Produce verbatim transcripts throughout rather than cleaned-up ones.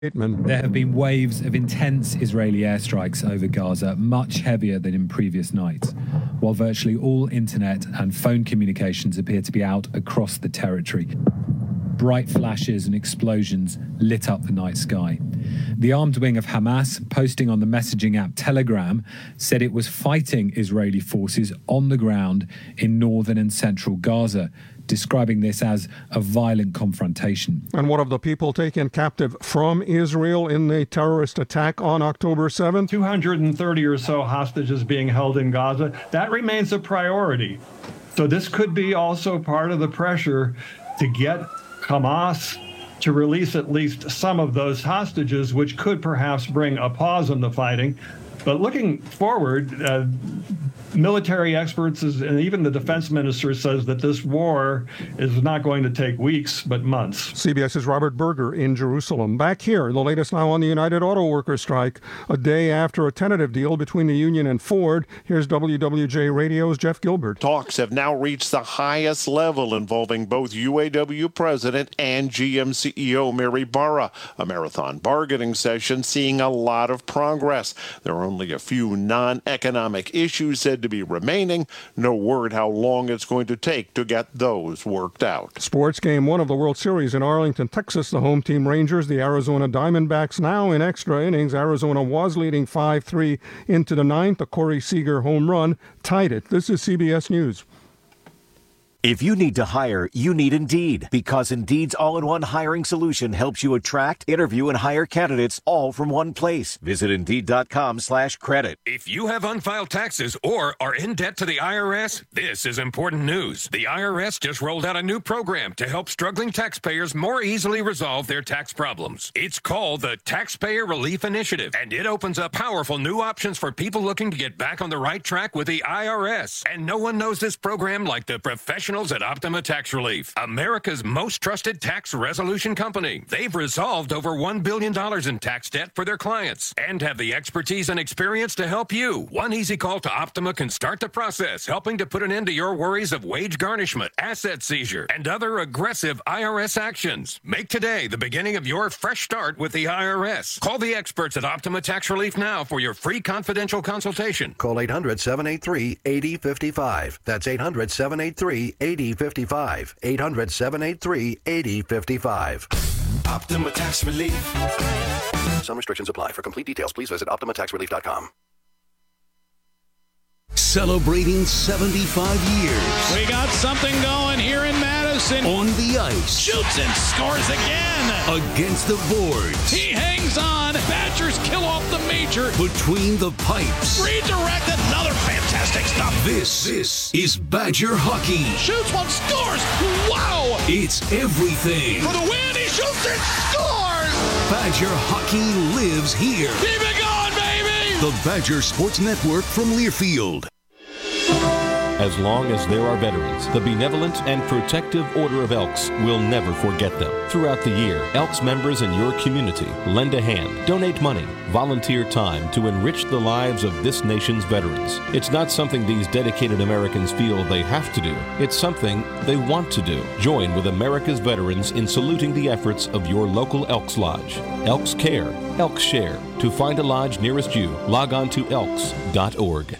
There have been waves of intense Israeli airstrikes over Gaza, much heavier than in previous nights, while virtually all internet and phone communications appear to be out across the territory. Bright flashes and explosions lit up the night sky. The armed wing of Hamas, posting on the messaging app Telegram, said it was fighting Israeli forces on the ground in northern and central Gaza, describing this as a violent confrontation. And what of the people taken captive from Israel in the terrorist attack on October seventh? two hundred thirty or so hostages being held in Gaza. That remains a priority. So this could be also part of the pressure to get Hamas to release at least some of those hostages, which could perhaps bring a pause in the fighting. But looking forward, uh, military experts is, and even the defense minister says that this war is not going to take weeks, but months. CBS's Robert Berger in Jerusalem. Back here, the latest now on the United Auto Workers strike, a day after a tentative deal between the union and Ford. Here's W W J Radio's Jeff Gilbert. Talks have now reached the highest level involving both U A W president and G M C E O Mary Barra. A marathon bargaining session seeing a lot of progress. There are only a few non-economic issues said to be remaining. No word how long it's going to take to get those worked out. Sports game one of the World Series in Arlington, Texas. The home team Rangers, the Arizona Diamondbacks now in extra innings. Arizona was leading five three into the ninth. A Corey Seager home run tied it. This is C B S News. If you need to hire, you need Indeed, because Indeed's all-in-one hiring solution helps you attract, interview, and hire candidates all from one place. Visit Indeed.com slash credit. If you have unfiled taxes or are in debt to the I R S, this is important news. The I R S just rolled out a new program to help struggling taxpayers more easily resolve their tax problems. It's called the Taxpayer Relief Initiative, and it opens up powerful new options for people looking to get back on the right track with the I R S. And no one knows this program like the professional at Optima Tax Relief, America's most trusted tax resolution company. They've resolved over one billion dollars in tax debt for their clients and have the expertise and experience to help you. One easy call to Optima can start the process, helping to put an end to your worries of wage garnishment, asset seizure, and other aggressive I R S actions. Make today the beginning of your fresh start with the I R S. Call the experts at Optima Tax Relief now for your free confidential consultation. Call eight hundred, seven eight three, eight zero five five. That's eight hundred, seven eight three, eight zero five five. eight hundred, seven eight three, eight zero five five. Optima Tax Relief. Some restrictions apply. For complete details, please visit Optima Tax Relief dot com. Celebrating seventy-five years. We got something going here in Madison. On the ice. Shoots and scores again. Against the boards. He hangs on. Badgers kill off the major. Between the pipes. Redirected. Another fantastic stuff. This, this is Badger hockey. Shoots one, scores. Wow. It's everything. For the win, he shoots and scores. Badger hockey lives here. Keep it going, baby. The Badger Sports Network from Learfield. As long as there are veterans, the Benevolent and Protective Order of Elks will never forget them. Throughout the year, Elks members in your community lend a hand, donate money, volunteer time to enrich the lives of this nation's veterans. It's not something these dedicated Americans feel they have to do. It's something they want to do. Join with America's veterans in saluting the efforts of your local Elks Lodge. Elks Care, Elks Share. To find a lodge nearest you, log on to elks dot org.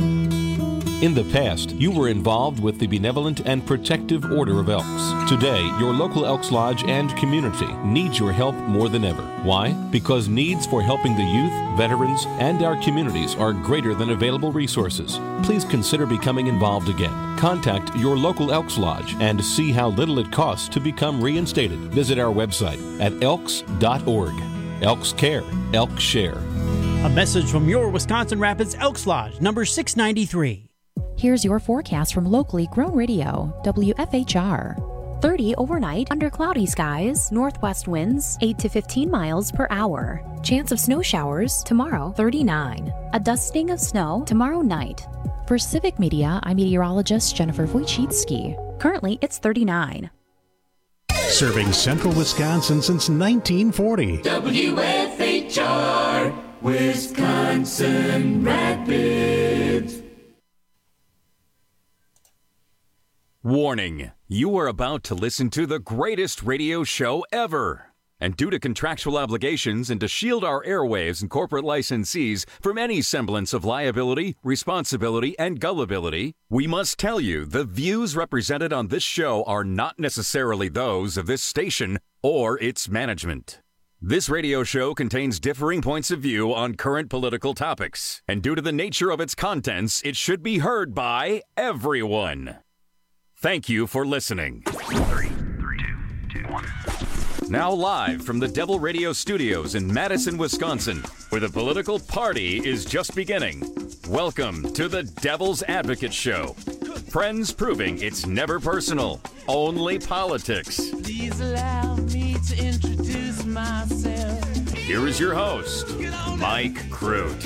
In the past, you were involved with the Benevolent and Protective Order of Elks. Today, your local Elks Lodge and community needs your help more than ever. Why? Because needs for helping the youth, veterans, and our communities are greater than available resources. Please consider becoming involved again. Contact your local Elks Lodge and see how little it costs to become reinstated. Visit our website at elks dot org. Elks Care, Elks Share. A message from your Wisconsin Rapids Elks Lodge, number six ninety-three. Here's your forecast from locally grown radio, W F H R. thirty overnight under cloudy skies, northwest winds eight to fifteen miles per hour. Chance of snow showers tomorrow, thirty-nine. A dusting of snow tomorrow night. For Civic Media, I'm meteorologist Jennifer Wojcicki. Currently, it's thirty-nine. Serving central Wisconsin since nineteen forty. W F H R, Wisconsin Rapids. Warning, you are about to listen to the greatest radio show ever. And due to contractual obligations and to shield our airwaves and corporate licensees from any semblance of liability, responsibility, and gullibility, we must tell you the views represented on this show are not necessarily those of this station or its management. This radio show contains differing points of view on current political topics, and due to the nature of its contents, it should be heard by everyone. Thank you for listening. Three, three, two, two, one. Now live from the Devil Radio Studios in Madison, Wisconsin, where the political party is just beginning. Welcome to the Devil's Advocate Show. Friends proving it's never personal, only politics. Please allow me to introduce myself. Here is your host, Mike Crute.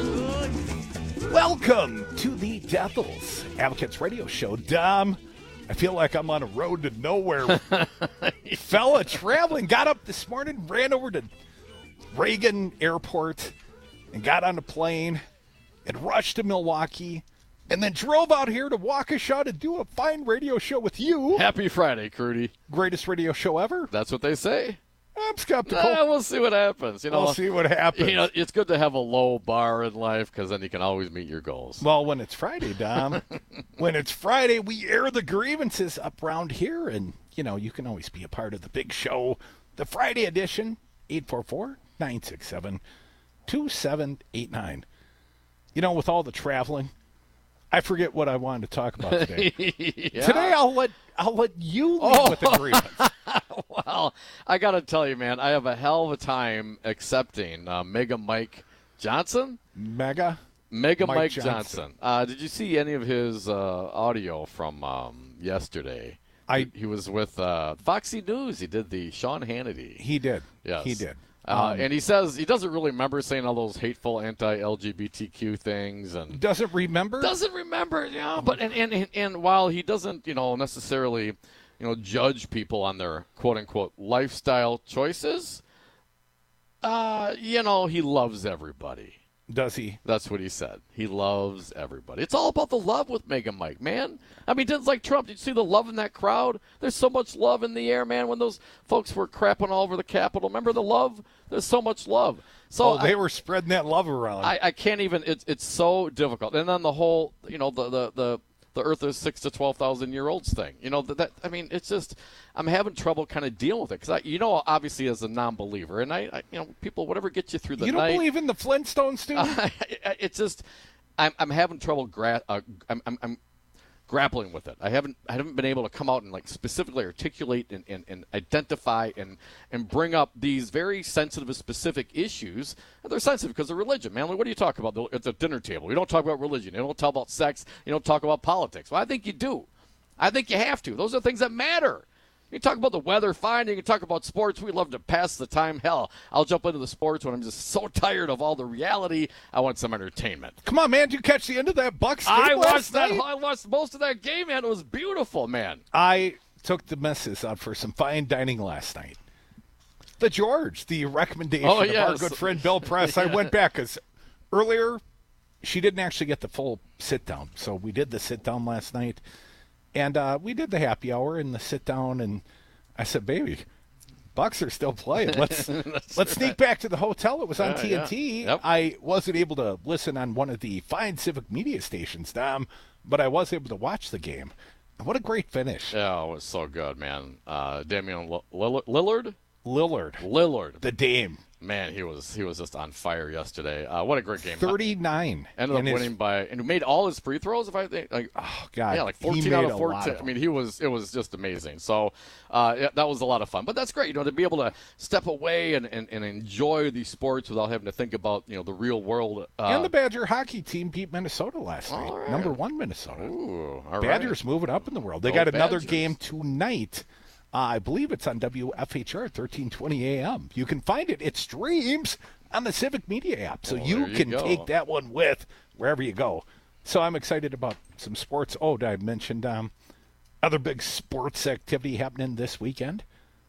Welcome to the Devil's Advocates Radio Show. Dom, I feel like I'm on a road to nowhere. Fella traveling, got up this morning, ran over to Reagan Airport and got on a plane and rushed to Milwaukee and then drove out here to Waukesha to do a fine radio show with you. Happy Friday, Crudy. Greatest radio show ever. That's what they say. I'm skeptical. Uh, we'll see what happens. You know, we'll see what happens. You know, it's good to have a low bar in life because then you can always meet your goals. Well, when it's Friday, Dom, when it's Friday, we air the grievances up around here, and, you know, you can always be a part of the big show. The Friday edition, eight four four, nine six seven, two seven eight nine. You know, with all the traveling, I forget what I wanted to talk about today. Yeah. Today, I'll let I'll let you lead oh. with the grievance. Well, I got to tell you, man, I have a hell of a time accepting uh, Mega Mike Johnson. Mega? Mega Mike, Mike Johnson. Johnson. Uh, did you see any of his uh, audio from um, yesterday? I he, he was with uh, Foxy News. He did the Sean Hannity. He did. Yes. He did. Uh, um, and he says he doesn't really remember saying all those hateful anti-L G B T Q things, and doesn't remember. Doesn't remember, you know. But and, and and while he doesn't, you know, necessarily, you know, judge people on their quote unquote lifestyle choices, uh, you know, he loves everybody. Does he? That's what he said. He loves everybody. It's all about the love with Mega Mike, man. I mean, it's like Trump. Did you see the love in that crowd? There's so much love in the air, man, when those folks were crapping all over the Capitol. Remember the love? There's so much love. So oh, they I, were spreading that love around. I, I can't even. It's it's so difficult. And then the whole, you know, the the the, the Earth is six to twelve thousand year olds thing. You know that, that. I mean, it's just I'm having trouble kind of dealing with it because you know, obviously as a non-believer, and I, I, you know, people whatever gets you through the you don't night. believe in the Flintstones, dude? Uh, it's just I'm I'm having trouble. Gra- uh, I'm, I'm I'm grappling with it. I haven't I haven't been able to come out and like specifically articulate and, and, and identify and and bring up these very sensitive and specific issues. And they're sensitive because of religion, man. Like, what do you talk about at the dinner table? You don't talk about religion. You don't talk about sex. You don't talk about politics. Well, I think you do. I think you have to. Those are things that matter. You can talk about the weather, fine. You can talk about sports. We love to pass the time. Hell, I'll jump into the sports when I'm just so tired of all the reality. I want some entertainment. Come on, man. Did you catch the end of that Bucks game I last watched that. night? I watched most of that game, man. It was beautiful, man. I took the missus out for some fine dining last night. The George, the recommendation oh, of yes. our good friend Bill Press. yeah. I went back because earlier she didn't actually get the full sit-down. So we did the sit-down last night. And uh, we did the happy hour and the sit-down, and I said, baby, Bucks are still playing. Let's let's right. sneak back to the hotel. It was on yeah, T N T. Yeah. Yep. I wasn't able to listen on one of the fine civic media stations, Dom, but I was able to watch the game. What a great finish. Yeah, it was so good, man. Uh, Damian Lillard? Lillard. Lillard. The Dame. Man, he was he was just on fire yesterday. Uh, what a great game! thirty-nine. Ended up winning his... by and he made all his free throws. If I think, like, oh god, yeah, like fourteen out of fourteen. Of I mean, he was it was just amazing. So uh, yeah, that was a lot of fun. But that's great, you know, to be able to step away and, and, and enjoy these sports without having to think about you know the real world. Uh, and the Badger hockey team beat Minnesota last night. Right. Number one Minnesota. Ooh, all Badgers right. moving up in the world. They Go got another Badgers. game tonight. Uh, I believe it's on W F H R thirteen twenty A M. You can find it. It streams on the Civic Media app, so oh, you, you can go. take that one with wherever you go. So I'm excited about some sports. Oh, did I mention um, other big sports activity happening this weekend?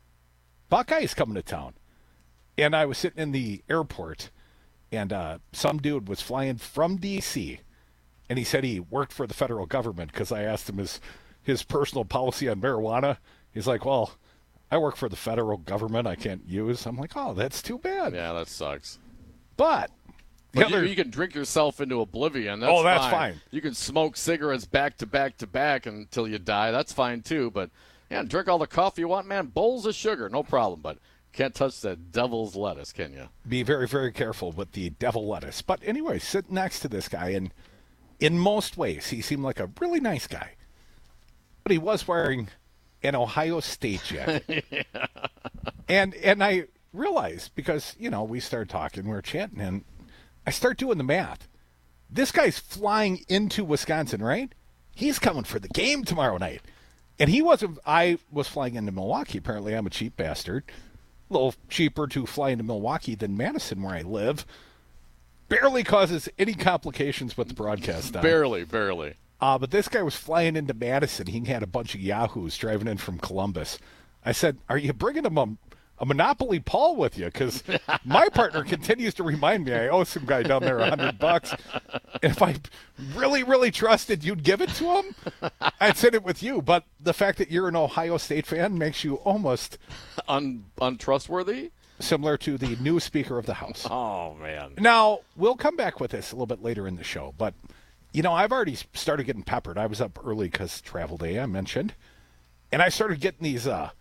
Buckeyes coming to town. And I was sitting in the airport, and uh, some dude was flying from D C, and he said he worked for the federal government because I asked him his, his personal policy on marijuana. He's like, well, I work for the federal government. I can't use. I'm like, oh, that's too bad. Yeah, that sucks. But, the but other, you, you can drink yourself into oblivion. That's oh, that's fine. fine. You can smoke cigarettes back to back to back until you die. That's fine too. But yeah, drink all the coffee you want, man. Bowls of sugar, no problem. But can't touch that devil's lettuce, can you? Be very, very careful with the devil lettuce. But anyway, sit next to this guy, and in most ways, he seemed like a really nice guy. But he was wearing an Ohio State jacket. yeah. And and I realized, because, you know, we started talking, we were chatting, and I start doing the math. This guy's flying into Wisconsin, right? He's coming for the game tomorrow night. And he wasn't, I was flying into Milwaukee. Apparently, I'm a cheap bastard. A little cheaper to fly into Milwaukee than Madison, where I live. Barely causes any complications with the broadcast. Now. Barely, barely. Uh, but this guy was flying into Madison. He had a bunch of yahoos driving in from Columbus. I said, are you bringing him a, a Monopoly Paul with you? Because my partner continues to remind me I owe some guy down there a hundred bucks. And if I really, really trusted you'd give it to him, I'd send it with you. But the fact that you're an Ohio State fan makes you almost Un- untrustworthy? Similar to the new Speaker of the House. Oh, man. Now, we'll come back with this a little bit later in the show. But, you know, I've already started getting peppered. I was up early because travel day, I mentioned. And I started getting these uh,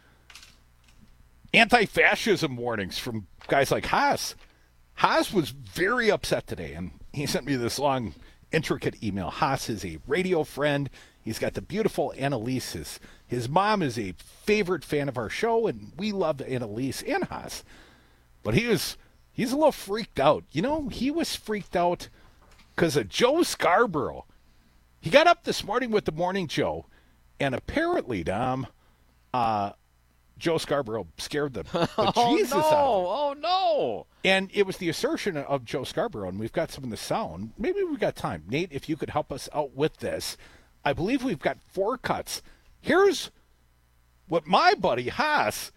anti-fascism warnings from guys like Haas. Haas was very upset today, and he sent me this long, intricate email. Haas is a radio friend. He's got the beautiful Annalise. His, his mom is a favorite fan of our show, and we love Annalise and Haas. But he was, he's a little freaked out. You know, he was freaked out because of Joe Scarborough. He got up this morning with the Morning Joe, and apparently, Dom, uh, Joe Scarborough scared the, the oh, Jesus no. out of him. Oh, no. And it was the assertion of Joe Scarborough, and we've got some of the sound. Maybe we've got time. Nate, if you could help us out with this. I believe we've got four cuts. Here's what my buddy Haas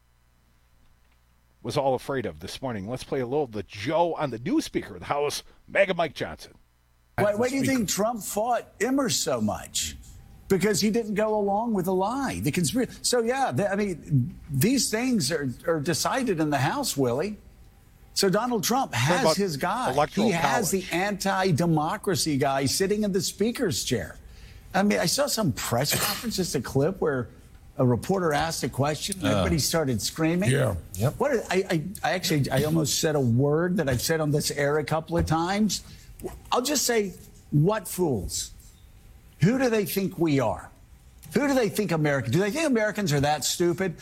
was all afraid of this morning. Let's play a little of the Joe on the new Speaker of the House, Mega Mike Johnson. Why, why do you think Trump fought Emmer so much? Because he didn't go along with the lie, the conspiracy. So, yeah, the, I mean, these things are, are decided in the House, Willie. So Donald Trump has his guy. He has college. the anti-democracy guy sitting in the Speaker's chair. I mean, I saw some press conference, just a clip where a reporter asked a question and uh, everybody started screaming. Yeah. Yep. What are, I, I, I actually, I almost said a word that I've said on this air a couple of times. I'll just say, what fools? Who do they think we are? Who do they think America? Do they think Americans are that stupid?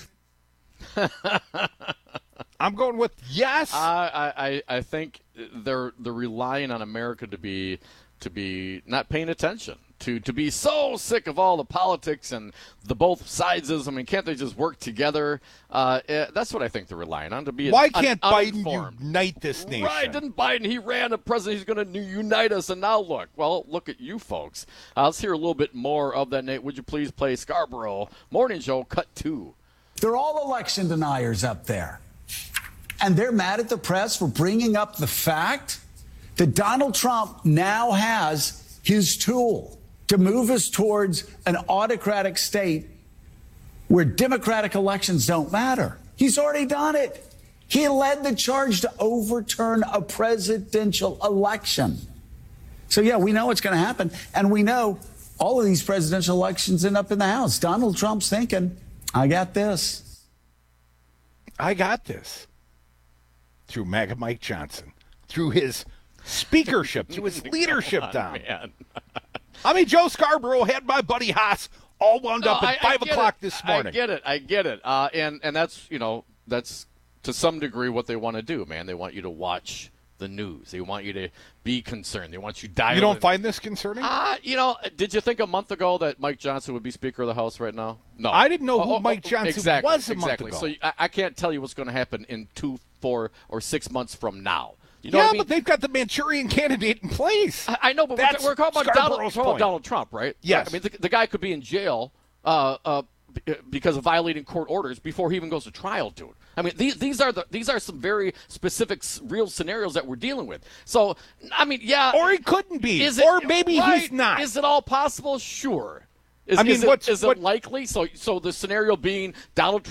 I'm going with yes. Uh, I, I I think they're they're relying on America to be to be not paying attention. To, to be so sick of all the politics and the both sidesism, I mean, can't they just work together? Uh, that's what I think they're relying on. To be Why un- can't un- Biden unite this nation? Right, didn't Biden? He ran a president. He's going to unite us, and now look. Well, look at you folks. Uh, let's hear a little bit more of that, Nate. Would you please play Scarborough Morning Show Cut Two? They're all election deniers up there, and they're mad at the press for bringing up the fact that Donald Trump now has his tool to move us towards an autocratic state where democratic elections don't matter. He's already done it. He led the charge to overturn a presidential election. So, yeah, we know what's going to happen. And we know all of these presidential elections end up in the House. Donald Trump's thinking, I got this. I got this. Through MAGA Mike Johnson. Through his speakership. Through his leadership, Don. I mean, Joe Scarborough had my buddy Haas all wound no, up at I, five I o'clock it. this morning. I get it. I get it. Uh, and and that's you know that's to some degree what they want to do, man. They want you to watch the news. They want you to be concerned. They want you dialed. You don't in. find this concerning? Uh, you know, did you think a month ago that Mike Johnson would be Speaker of the House right now? No, I didn't know oh, who oh, Mike Johnson exactly, was a exactly. month ago. So I, I can't tell you what's going to happen in two, four, or six months from now. You know yeah, what I mean? but they've got the Manchurian candidate in place. I, I know, but That's we're, we're talking about Donald, Scarborough's talking about point. Donald Trump, right? Yes. I mean, the, the guy could be in jail uh, uh, because of violating court orders before he even goes to trial, dude. I mean, these these are the these are some very specific, real scenarios that we're dealing with. So, I mean, yeah, or he couldn't be, is it, or maybe right, he's not. Is it all possible? Sure. Is, I mean, is it, what's is what, it likely? So, so the scenario being Donald Trump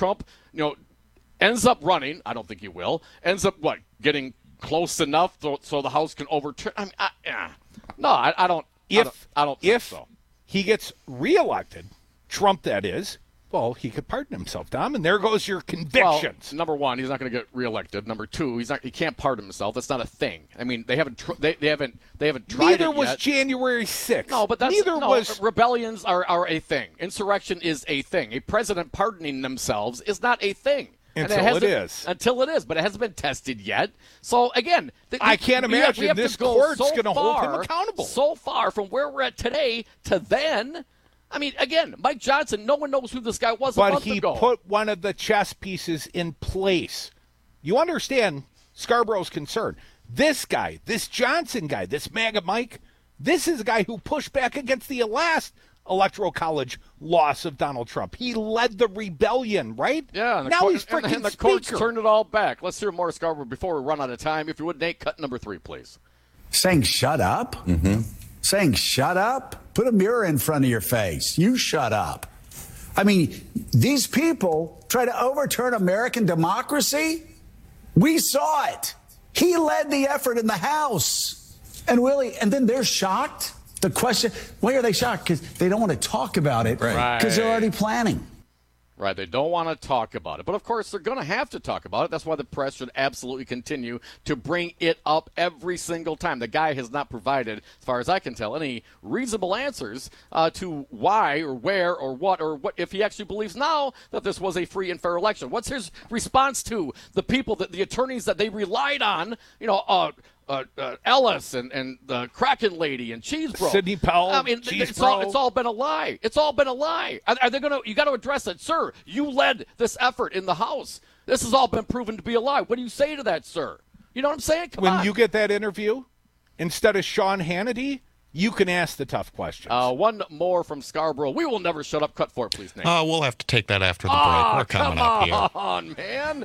you know, ends up running. I don't think he will. Ends up what getting close enough so, so the House can overturn. I mean, I, yeah. no, I, I don't. If I don't, I don't think if so. he gets reelected, Trump that is, well, he could pardon himself, Dom, and there goes your convictions. Well, number one, he's not going to get reelected. Number two, he's not. He can't pardon himself. That's not a thing. I mean, they haven't. Tr- they, they haven't. They haven't tried Neither it was yet. January sixth. No, but that's Neither no, was rebellions are, are a thing. Insurrection is a thing. A president pardoning themselves is not a thing. Until and it, it is. Until it is, but it hasn't been tested yet. So, again, th- I can't we imagine have, we have this to go court's so going to hold him far- accountable. So far from where we're at today to then. I mean, again, Mike Johnson, no one knows who this guy was a But month he ago. put one of the chess pieces in place. You understand Scarborough's concern. This guy, this Johnson guy, this MAGA Mike, this is a guy who pushed back against the last Electoral College loss of Donald Trump. He led the rebellion, right? Yeah, and the now court, he's and, freaking and the speaker. courts turned it all back. Let's hear more Scarborough before we run out of time. If you would, Nate, cut number three, please. Saying shut up? Mm-hmm. Saying shut up? Put a mirror in front of your face. You shut up. I mean, these people try to overturn American democracy. We saw it. He led the effort in the House. And really, and then they're shocked. The question, why are they shocked? Because they don't want to talk about it because Right. they're already planning. Right, they don't want to talk about it. But, of course, they're going to have to talk about it. That's why the press should absolutely continue to bring it up every single time. The guy has not provided, as far as I can tell, any reasonable answers uh, to why or where or what or what if he actually believes now that this was a free and fair election. What's his response to the people, that the attorneys that they relied on, you know, uh, Uh, uh, Ellis and, and the Kraken lady and Cheesebro. Sidney Powell, I mean, th- it's all, it's all been a lie. It's all been a lie. Are, are they going to? You got to address it, sir. You led this effort in the House. This has all been proven to be a lie. What do you say to that, sir? You know what I'm saying? Come when on. you get that interview, instead of Sean Hannity, you can ask the tough questions. Uh, one more from Scarborough. We will never shut up. Cut four, please, Nate. Uh, we'll have to take that after the oh, break. We're coming come up here. on, man.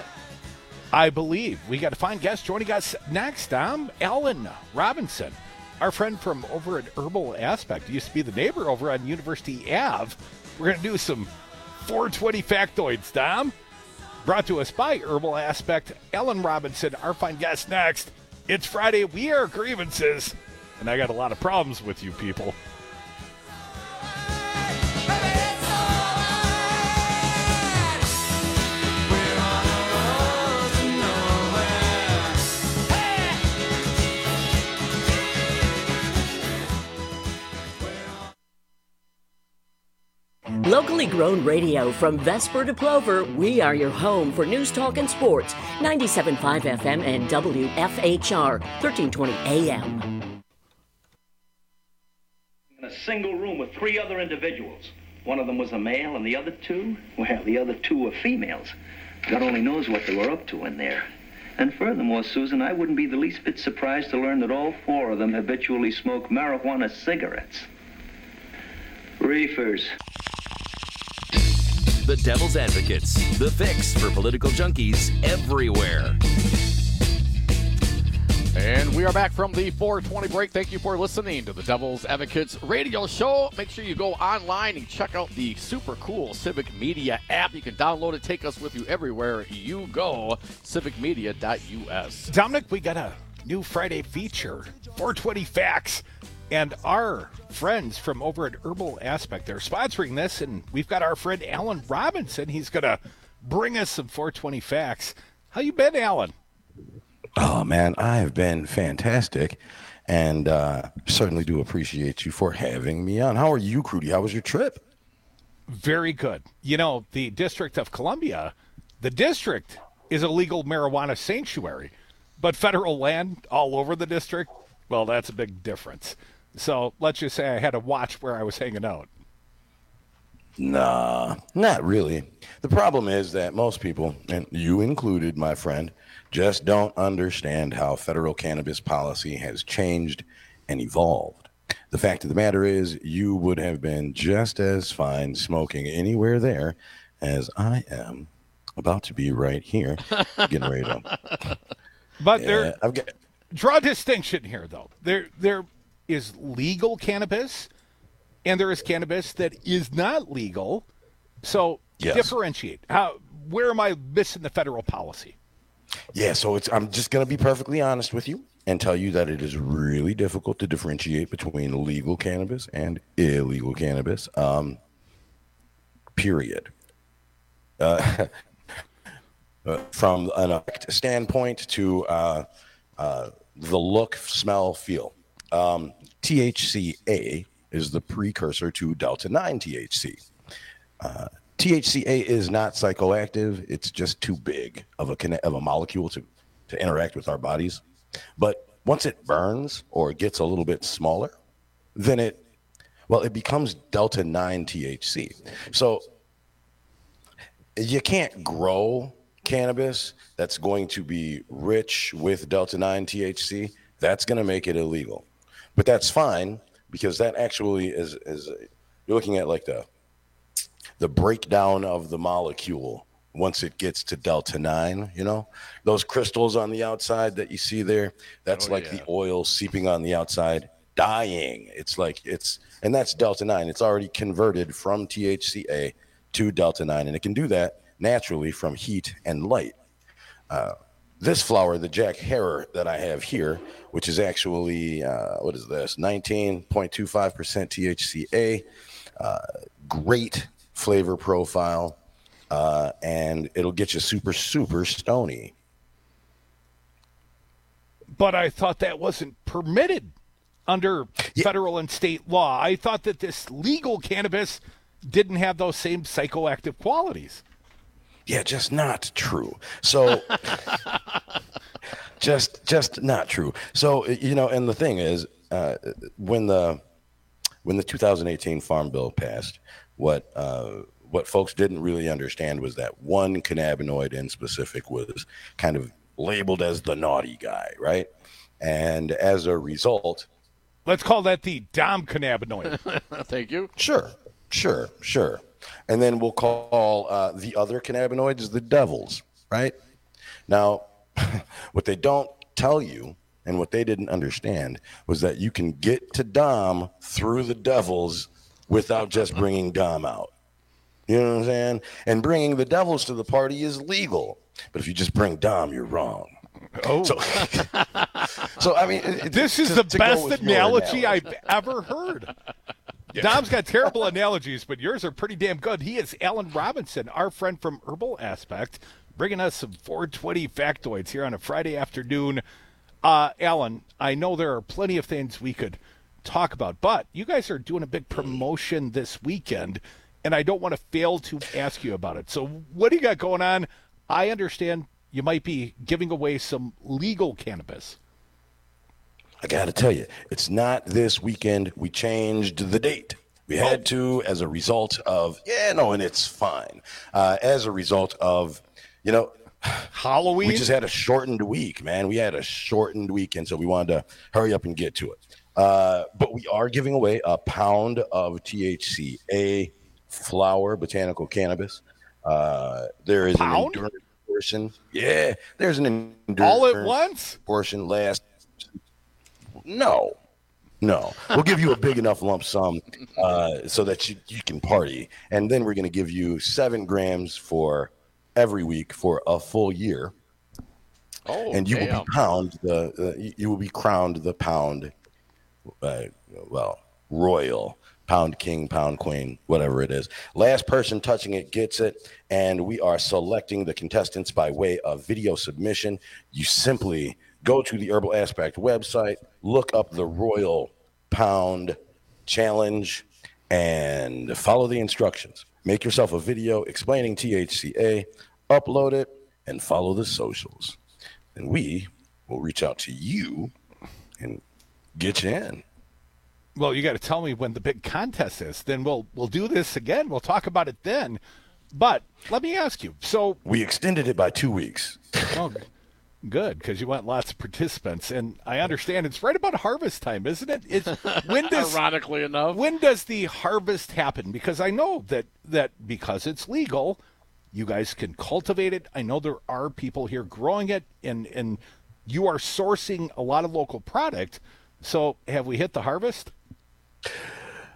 I believe we got a fine guest joining us next. Dom Alan Robinson, our friend from over at Herbal Aspect, used to be the neighbor over on University Avenue. We're going to do some four twenty factoids, Dom. Brought to us by Herbal Aspect. Alan Robinson, our fine guest next. It's Friday. We are grievances, and I got a lot of problems with you people. Locally grown radio from Vesper to Plover, we are your home for news, talk, and sports. ninety-seven point five F M and W F H R, thirteen twenty A M. In a single room with three other individuals. One of them was a male, and the other two, well, the other two were females. God only knows what they were up to in there. And furthermore, Susan, I wouldn't be the least bit surprised to learn that all four of them habitually smoke marijuana cigarettes. Reefers. The Devil's Advocates, the fix for political junkies everywhere. And we are back from the four twenty break. Thank you for listening to the Devil's Advocates radio show. Make sure you go online and check out the super cool Civic Media app. You can download it, take us with you everywhere you go. civic media dot U S. Dominic, we got a new Friday feature, four twenty Facts. And our friends from over at Herbal Aspect, they're sponsoring this, and we've got our friend Alan Robinson. He's going to bring us some four twenty facts. How you been, Alan? Oh, man, I have been fantastic, and uh, certainly do appreciate you for having me on. How are you, Crudy? How was your trip? Very good. You know, the District of Columbia, the district is a legal marijuana sanctuary, but federal land all over the district, well, that's a big difference. So let's just say I had to watch where I was hanging out. Nah, not really. The problem is that most people, and you included, my friend, just don't understand how federal cannabis policy has changed and evolved. The fact of the matter is you would have been just as fine smoking anywhere there as I am about to be right here getting ready to. But yeah, there, I've got, draw a distinction here, though. There, there is legal cannabis, and there is cannabis that is not legal. So yes. differentiate. How? where am I missing the federal policy? Yeah, so it's. I'm just going to be perfectly honest with you and tell you that it is really difficult to differentiate between legal cannabis and illegal cannabis. Um, period. Uh, uh, from an effect standpoint to uh, uh, the look, smell, feel. Um, T H C A is the precursor to Delta nine T H C. Uh, T H C A is not psychoactive. It's just too big of a of a molecule to, to interact with our bodies. But once it burns or gets a little bit smaller, then it, well, it becomes Delta nine T H C. So you can't grow cannabis that's going to be rich with Delta nine T H C. That's going to make it illegal. But that's fine because that actually is, is you're looking at like the the breakdown of the molecule once it gets to Delta nine, you know, those crystals on the outside that you see there, that's oh, like yeah. the oil seeping on the outside, dying. It's like it's, and that's Delta nine. It's already converted from T H C A to Delta nine, and it can do that naturally from heat and light. Uh, this flower, the Jack Herer that I have here, which is actually, uh, what is this, nineteen point two five percent T H C A, uh, great flavor profile, uh, and it'll get you super, super stony. But I thought that wasn't permitted under yeah. federal and state law. I thought that this legal cannabis didn't have those same psychoactive qualities. Yeah, just not true. So, just just not true. So, you know, and the thing is, uh, when the when the two thousand eighteen Farm Bill passed, what uh, what folks didn't really understand was that one cannabinoid in specific was kind of labeled as the naughty guy, right? And as a result, let's call that the Dom cannabinoid. Thank you. Sure, sure, sure. And then we'll call uh, the other cannabinoids the devils, right? Now, what they don't tell you and what they didn't understand was that you can get to Dom through the devils without just bringing Dom out. You know what I'm saying? And bringing the devils to the party is legal. But if you just bring Dom, you're wrong. Oh. So, so I mean, it, this is to, the to best analogy, analogy I've ever heard. Yeah. Dom's got terrible analogies, but yours are pretty damn good. He is Alan Robinson, our friend from Herbal Aspect, bringing us some four twenty factoids here on a Friday afternoon. Uh, Alan, I know there are plenty of things we could talk about, but you guys are doing a big promotion this weekend, and I don't want to fail to ask you about it. So what do you got going on? I understand you might be giving away some legal cannabis. I got to tell you, it's not this weekend. We changed the date. We had to as a result of, yeah, no, and it's fine. Uh, as a result of, you know, Halloween. We just had a shortened week, man. We had a shortened weekend, so we wanted to hurry up and get to it. Uh, but we are giving away a pound of T H C A flower botanical cannabis. Uh, there is pound? an endurance portion. Yeah, there's an endurance all at once portion last. No, no. We'll give you a big enough lump sum uh, so that you, you can party. And then we're going to give you seven grams for every week for a full year. Oh, and you damn. will be pound the uh, you will be crowned the pound, uh, well, royal, pound king, pound queen, whatever it is. Last person touching it gets it. And we are selecting the contestants by way of video submission. You simply go to the Herbal Aspect website, look up the Royal Pound Challenge, and follow the instructions. Make yourself a video explaining T H C A, upload it, and follow the socials. And we will reach out to you and get you in. Well, you got to tell me when the big contest is. Then we'll we'll do this again. We'll talk about it then. But let me ask you. So we extended it by two weeks. Oh, good, because you want lots of participants, and I understand it's right about harvest time, isn't it? It's, when does, ironically enough, when does the harvest happen? Because I know that that because it's legal, you guys can cultivate it. I know there are people here growing it, and and you are sourcing a lot of local product. So have we hit the harvest?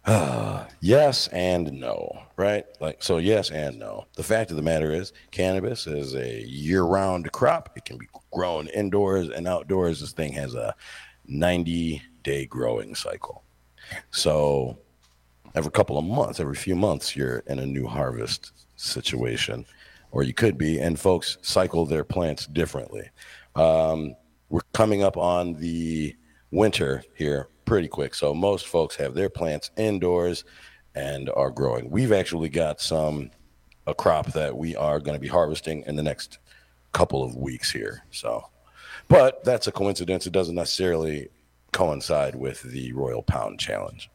Uh, yes and no, right? Like, so yes and no. The fact of the matter is cannabis is a year-round crop. It can be grown indoors and outdoors. This thing has a ninety-day growing cycle. So every couple of months, every few months, you're in a new harvest situation, or you could be, and folks cycle their plants differently. Um, we're coming up on the winter here pretty quick, so most folks have their plants indoors and are growing. We've actually got some a crop that we are going to be harvesting in the next couple of weeks here. So, but that's a coincidence. It doesn't necessarily coincide with the Royal Pound Challenge.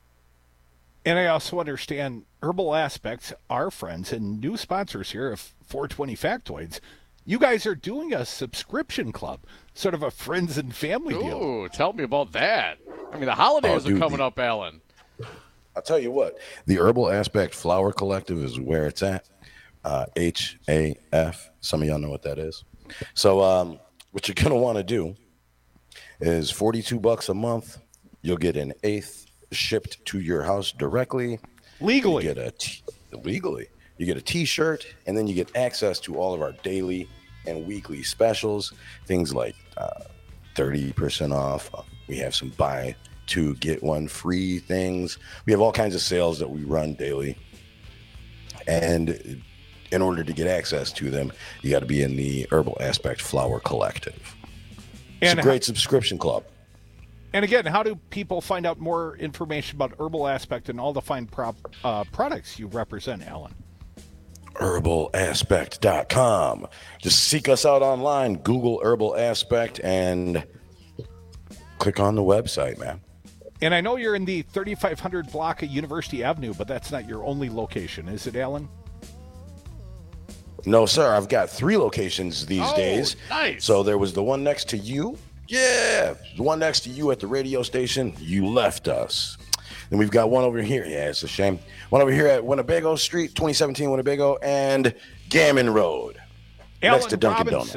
And I also understand Herbal Aspects, our friends and new sponsors here of four twenty Factoids. You guys are doing a subscription club, sort of a friends and family deal. Ooh, tell me about that. I mean, the holidays Oh, dude, are coming the- up, Alan. I'll tell you what, the Herbal Aspect Flower Collective is where it's at. Uh, H A F. Some of y'all know what that is. So um, what you're going to want to do is forty-two bucks a month. You'll get an eighth shipped to your house directly. Legally. You get a t- legally. You get a T-shirt, and then you get access to all of our daily and weekly specials. Things like uh, thirty percent off. We have some buy two, get one free things. We have all kinds of sales that we run daily. And in order to get access to them, you got to be in the Herbal Aspect Flower Collective. It's And a great subscription club. And again, how do people find out more information about Herbal Aspect and all the fine prop, uh, products you represent, Alan? herbal aspect dot com. Just seek us out online, Google Herbal Aspect, and click on the website, man. And I know you're in the thirty-five hundred block of University Avenue, but that's not your only location, is it, Alan? No, sir. I've got three locations these Oh, days. nice. So there was the one next to you. Yeah. The one next to you at the radio station. You left us. Then we've got one over here. Yeah, it's a shame. One over here at Winnebago Street, twenty seventeen Winnebago, and Gammon Road. Alan next to Dunkin' Robinson.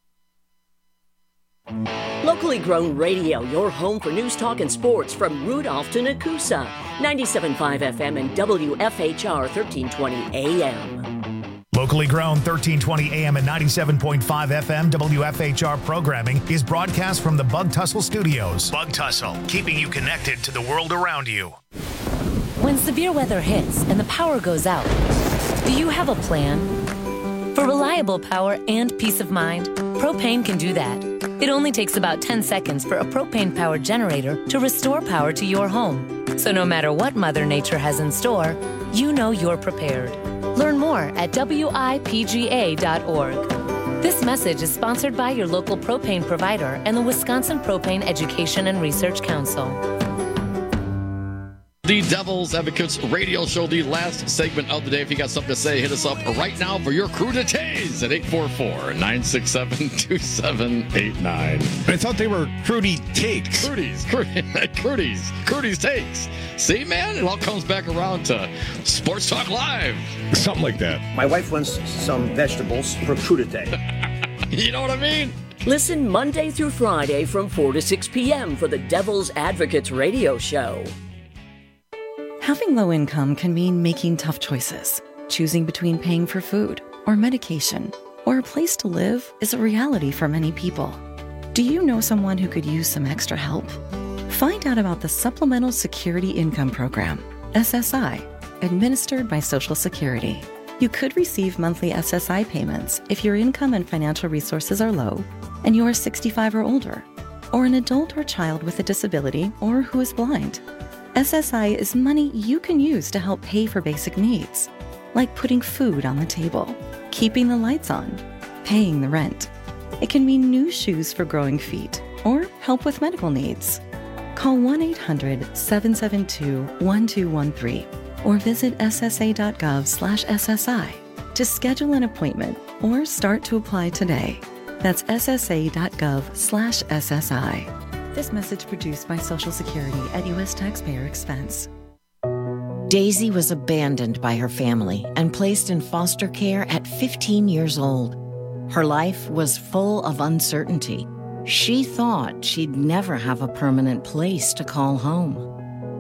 Donuts. Locally grown radio, your home for news, talk, and sports from Rudolph to Nakusa. ninety-seven point five F M and W F H R thirteen twenty A M. Locally grown thirteen twenty A M and ninety-seven point five F M W F H R programming is broadcast from the Bug Tussle Studios. Bug Tussle, keeping you connected to the world around you. When severe weather hits and the power goes out, do you have a plan? For reliable power and peace of mind, Propane can do that. It only takes about ten seconds for a propane-powered generator to restore power to your home. So no matter what Mother Nature has in store, you know you're prepared. Learn more at W I P G A dot org. This message is sponsored by your local propane provider and the Wisconsin Propane Education and Research Council. The Devil's Advocates radio show, the last segment of the day. If you got something to say, hit us up right now for your crudités at eight four four, nine six seven, two seven eight nine. I thought they were Crudy Takes. Crudies, Crudies, Crudies Takes. See, man, it all comes back around to Sports Talk Live. Something like that. My wife wants some vegetables for crudité. You know what I mean? Listen Monday through Friday from four to six p.m. for the Devil's Advocates radio show. Having low income can mean making tough choices. Choosing between paying for food or medication or a place to live is a reality for many people. Do you know someone who could use some extra help? Find out about the Supplemental Security Income Program, S S I, administered by Social Security. You could receive monthly S S I payments if your income and financial resources are low and you are sixty-five or older, or an adult or child with a disability or who is blind. S S I is money you can use to help pay for basic needs, like putting food on the table, keeping the lights on, paying the rent. It can mean new shoes for growing feet or help with medical needs. Call one eight hundred, seven seven two, one two one three or visit S S A dot gov slash S S I to schedule an appointment or start to apply today. That's S S A dot gov slash S S I. This message produced by Social Security at U S taxpayer expense. Daisy was abandoned by her family and placed in foster care at fifteen years old. Her life was full of uncertainty. She thought she'd never have a permanent place to call home.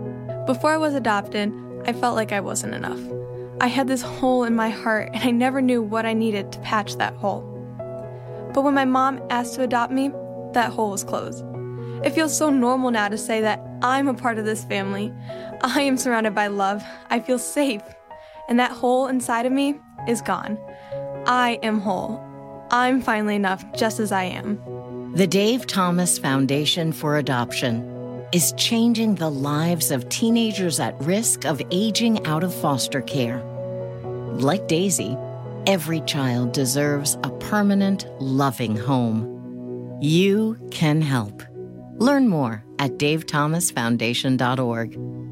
Before I was adopted, I felt like I wasn't enough. I had this hole in my heart, and I never knew what I needed to patch that hole. But when my mom asked to adopt me, that hole was closed. It feels so normal now to say that I'm a part of this family. I am surrounded by love. I feel safe. And that hole inside of me is gone. I am whole. I'm finally enough just as I am. The Dave Thomas Foundation for Adoption is changing the lives of teenagers at risk of aging out of foster care. Like Daisy, every child deserves a permanent, loving home. You can help. Learn more at dave thomas foundation dot org.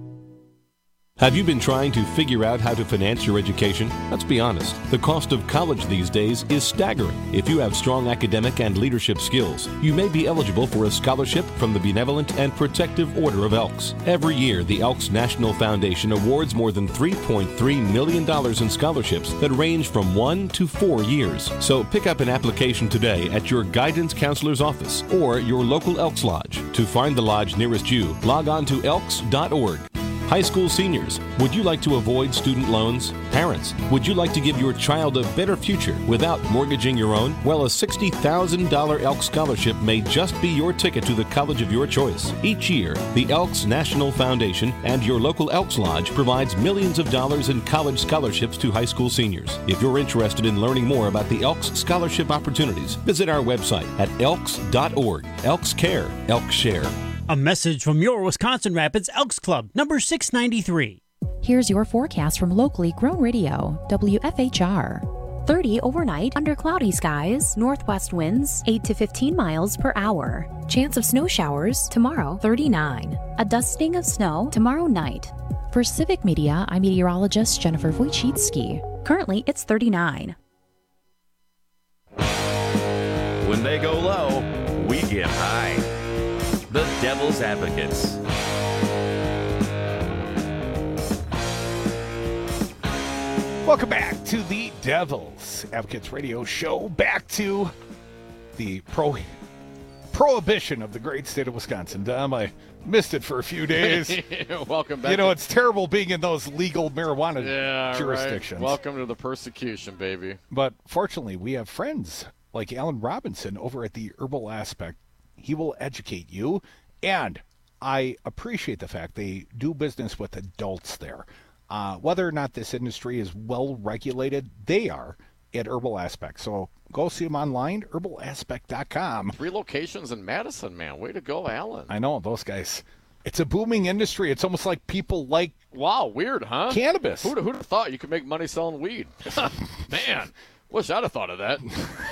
Have you been trying to figure out how to finance your education? Let's be honest, the cost of college these days is staggering. If you have strong academic and leadership skills, you may be eligible for a scholarship from the Benevolent and Protective Order of Elks. Every year, the Elks National Foundation awards more than three point three million dollars in scholarships that range from one to four years. So pick up an application today at your guidance counselor's office or your local Elks Lodge. To find the lodge nearest you, log on to elks dot org. High school seniors, would you like to avoid student loans? Parents, would you like to give your child a better future without mortgaging your own? Well, a sixty thousand dollars Elks Scholarship may just be your ticket to the college of your choice. Each year, the Elks National Foundation and your local Elks Lodge provides millions of dollars in college scholarships to high school seniors. If you're interested in learning more about the Elks Scholarship opportunities, visit our website at elks dot org. Elks Care, Elks Share. A message from your Wisconsin Rapids Elks Club, number six ninety-three. Here's your forecast from locally grown radio, W F H R. thirty overnight under cloudy skies, northwest winds eight to fifteen miles per hour. Chance of snow showers tomorrow, thirty-nine. A dusting of snow tomorrow night. For Civic Media, I'm meteorologist Jennifer Wojcicki. Currently, it's thirty-nine. When they go low, we get high. The Devil's Advocates. Welcome back to the Devil's Advocates Radio Show. Back to the pro prohibition of the great state of Wisconsin. Dom, I missed it for a few days. Welcome back. You know, to... it's terrible being in those legal marijuana yeah, jurisdictions. Right. Welcome to the persecution, baby. But fortunately, we have friends like Alan Robinson over at the Herbal Aspect. He will educate you, and I appreciate the fact they do business with adults there. Uh, whether or not this industry is well regulated, they are at Herbal Aspect. So go see them online, herbal aspect dot com. Three locations in Madison, man. Way to go, Alan. I know, those guys. It's a booming industry. It's almost like people like wow, weird, huh? Cannabis. Who'd, who'd have thought you could make money selling weed? Man, wish I'd have thought of that.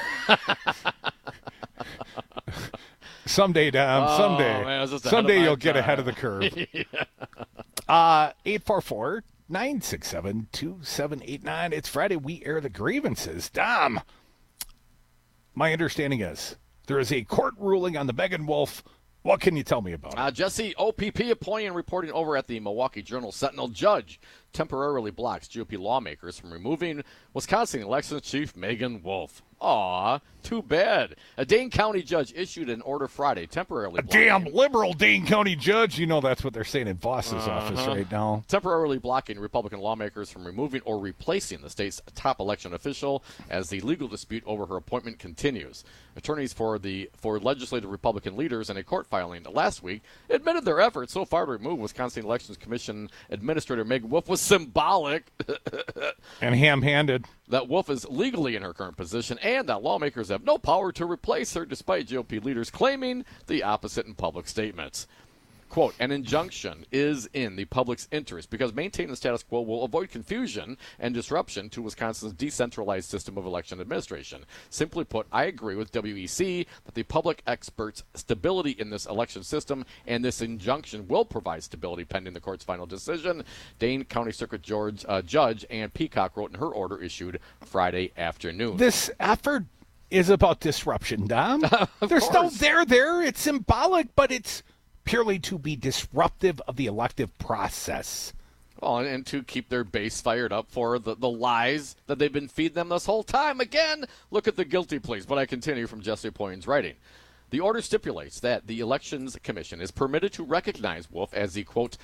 Someday, Dom, oh, someday. Man, someday you'll time. get ahead of the curve. yeah. uh, eight four four, nine six seven, two seven eight nine. It's Friday. We air the grievances. Dom, my understanding is there is a court ruling on the Megan Wolf. What can you tell me about it? Uh, Jesse O P P appointing and reporting over at the Milwaukee Journal Sentinel judge temporarily blocks G O P lawmakers from removing Wisconsin Elections Chief Megan Wolf. Aw, too bad. A Dane County judge issued an order Friday temporarily A damn liberal Dane County judge. You know that's what they're saying in Voss's uh-huh. office right now. Temporarily blocking Republican lawmakers from removing or replacing the state's top election official as the legal dispute over her appointment continues. Attorneys for the for legislative Republican leaders in a court filing last week admitted their efforts so far to remove Wisconsin Elections Commission Administrator Megan Wolf was symbolic and ham-handed. That Wolf is legally in her current position and that lawmakers have no power to replace her despite G O P leaders claiming the opposite in public statements. Quote, an injunction is in the public's interest because maintaining the status quo will avoid confusion and disruption to Wisconsin's decentralized system of election administration. Simply put, I agree with W E C that the public experts' stability in this election system and this injunction will provide stability pending the court's final decision. Dane County Circuit George, uh, Judge Ann Peacock wrote in her order issued Friday afternoon. This effort is about disruption, Dom. There's no there there. It's symbolic, but it's purely to be disruptive of the elective process. Well, and, and to keep their base fired up for the, the lies that they've been feeding them this whole time. Again, look at the guilty pleas. But I continue from Jesse Poyne's writing. The order stipulates that the Elections Commission is permitted to recognize Wolf as the, quote,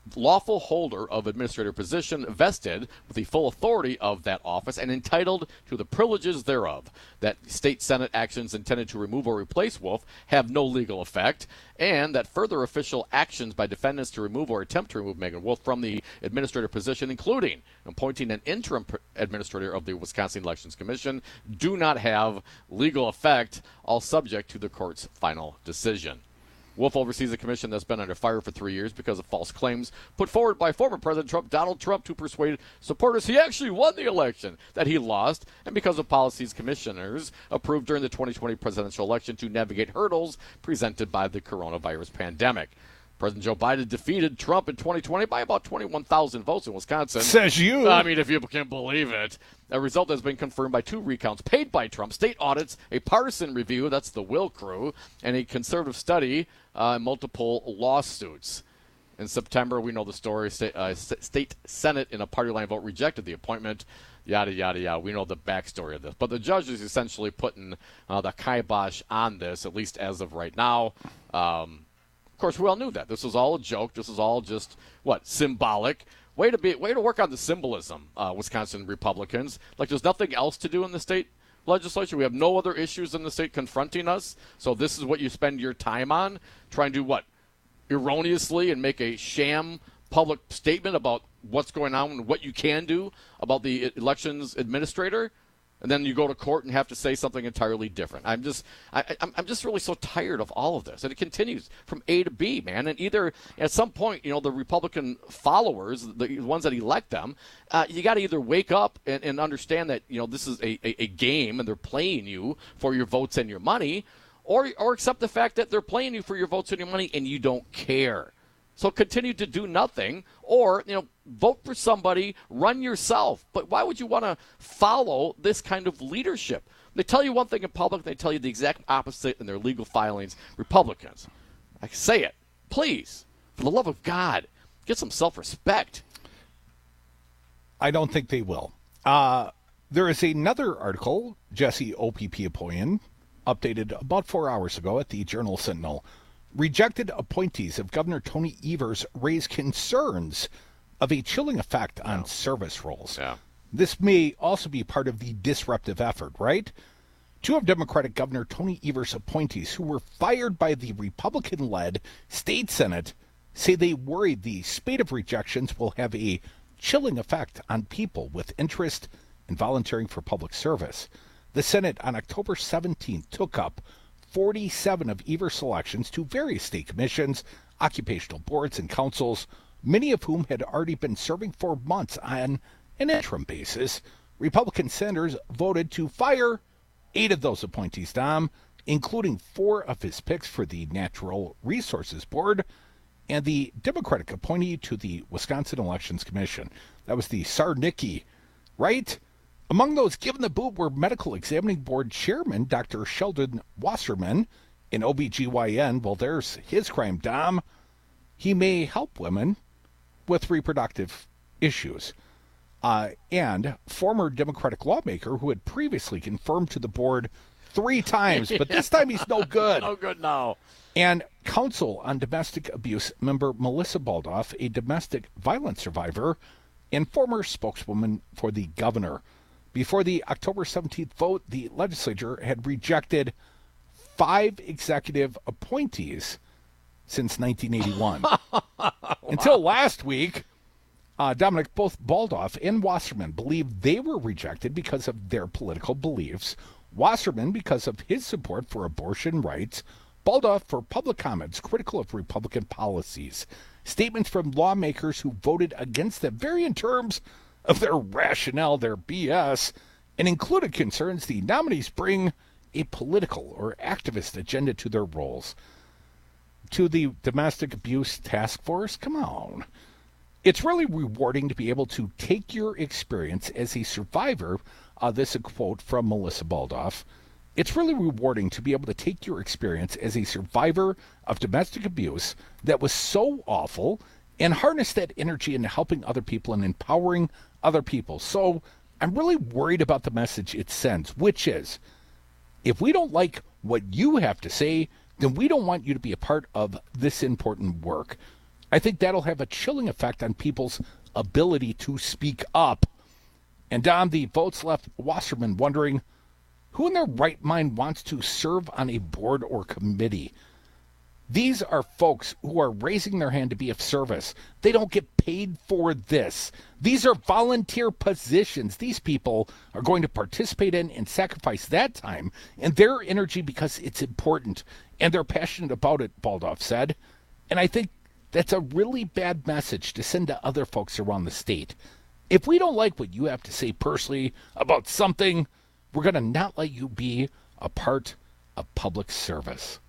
lawful holder of administrator position vested with the full authority of that office and entitled to the privileges thereof. That state Senate actions intended to remove or replace Wolf have no legal effect, and that further official actions by defendants to remove or attempt to remove Megan Wolf from the administrator position, including appointing an interim administrator of the Wisconsin Elections Commission, do not have legal effect, all subject to the court's final decision. Wolf oversees a commission that's been under fire for three years because of false claims put forward by former President Trump, Donald Trump, to persuade supporters he actually won the election, that he lost, and because of policies commissioners approved during the twenty twenty presidential election to navigate hurdles presented by the coronavirus pandemic. President Joe Biden defeated Trump in twenty twenty by about twenty-one thousand votes in Wisconsin. Says you. I mean, if you can believe it. A result that has been confirmed by two recounts paid by Trump, state audits, a partisan review, that's the Will Crew, and a conservative study, uh, and multiple lawsuits. In September, we know the story. State, uh, state Senate, in a party line vote, rejected the appointment. Yada, yada, yada. We know the backstory of this. But the judge is essentially putting uh, the kibosh on this, at least as of right now. Um, Of course, we all knew that. This was all a joke. This was all just, what, symbolic. Way to be, way to work on the symbolism, uh, Wisconsin Republicans. Like there's nothing else to do in the state legislature. We have no other issues in the state confronting us. So this is what you spend your time on, trying to, what, erroneously and make a sham public statement about what's going on and what you can do about the elections administrator. And then you go to court and have to say something entirely different. I'm just, I, I'm, I'm just really so tired of all of this, and it continues from A to B, man. And either at some point, you know, the Republican followers, the ones that elect them, uh, you got to either wake up and, and understand that you know this is a, a, a game and they're playing you for your votes and your money, or or accept the fact that they're playing you for your votes and your money and you don't care. So continue to do nothing, or, you know, vote for somebody, run yourself. But why would you want to follow this kind of leadership? They tell you one thing in public, they tell you the exact opposite in their legal filings. Republicans, I say it, please, for the love of God, get some self-respect. I don't think they will. Uh, there is another article, Jesse O P P Apoyan, updated about four hours ago at the Journal-Sentinel. Rejected appointees of Governor Tony Evers raise concerns of a chilling effect on yeah. service roles. Yeah. This may also be part of the disruptive effort, right? Two of Democratic Governor Tony Evers' appointees who were fired by the Republican-led state Senate say they worry the spate of rejections will have a chilling effect on people with interest in volunteering for public service. The Senate on October seventeenth took up forty-seven of Evers' selections to various state commissions, occupational boards, and councils, many of whom had already been serving for months on an interim basis. Republican senators voted to fire eight of those appointees, Dom, including four of his picks for the Natural Resources Board and the Democratic appointee to the Wisconsin Elections Commission. That was the Sarnicki, right? Among those given the boot were Medical Examining Board Chairman Doctor Sheldon Wasserman, an O B G Y N. Well, there's his crime, Dom. He may help women with reproductive issues. Uh, and former Democratic lawmaker who had previously confirmed to the board three times, but this time he's no good. No good now. And Council on Domestic Abuse member Melissa Baldoff, a domestic violence survivor and former spokeswoman for the governor. Before the October seventeenth vote, the legislature had rejected five executive appointees since nineteen eighty-one. Wow. Until last week, uh, Dominic, both Baldoff and Wasserman believed they were rejected because of their political beliefs. Wasserman because of his support for abortion rights. Baldoff for public comments critical of Republican policies. Statements from lawmakers who voted against them vary in terms of their rationale, their B S, and included concerns the nominees bring a political or activist agenda to their roles. To the Domestic Abuse Task Force, come on. It's really rewarding to be able to take your experience as a survivor. Uh, this is a quote from Melissa Baldoff. It's really rewarding to be able to take your experience as a survivor of domestic abuse that was so awful and harness that energy into helping other people and empowering other people. So I'm really worried about the message it sends, which is, if we don't like what you have to say, then we don't want you to be a part of this important work. I think that'll have a chilling effect on people's ability to speak up. And Dom, the Votes Left Wasserman, wondering who in their right mind wants to serve on a board or committee. These are folks who are raising their hand to be of service. They don't get paid for this. These are volunteer positions. These people are going to participate in and sacrifice that time and their energy because it's important. And they're passionate about it, Baldoff said. And I think that's a really bad message to send to other folks around the state. If we don't like what you have to say personally about something, we're going to not let you be a part of public service.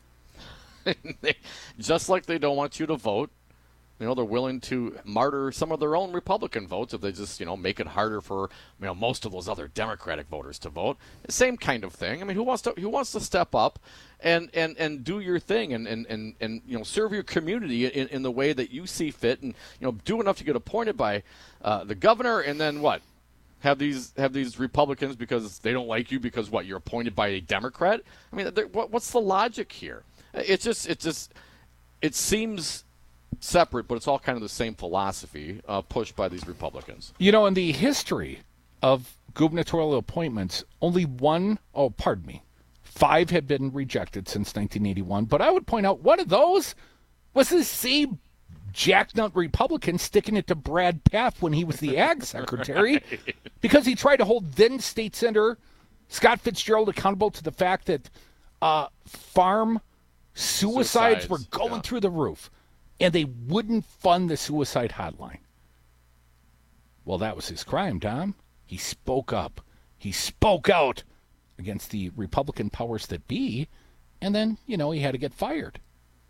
Just like they don't want you to vote, you know, they're willing to martyr some of their own Republican votes if they just, you know, make it harder for, you know, most of those other Democratic voters to vote. Same kind of thing. I mean, who wants to who wants to step up and, and, and do your thing and, and, and, and, you know, serve your community in, in the way that you see fit and, you know, do enough to get appointed by uh, the governor and then what? Have these have these Republicans because they don't like you because what? You're appointed by a Democrat? I mean, what, what's the logic here? It's just, it just, it seems separate, but it's all kind of the same philosophy uh, pushed by these Republicans. You know, in the history of gubernatorial appointments, only one, oh, pardon me, five had been rejected since nineteen eighty-one. But I would point out one of those was the same jacknut Republican sticking it to Brad Paff when he was the ag secretary right. because he tried to hold then state senator Scott Fitzgerald accountable to the fact that uh, farm Suicides, Suicides were going yeah. through the roof, and they wouldn't fund the suicide hotline. Well, that was his crime, Tom. He spoke up. He spoke out against the Republican powers that be, and then, you know, he had to get fired.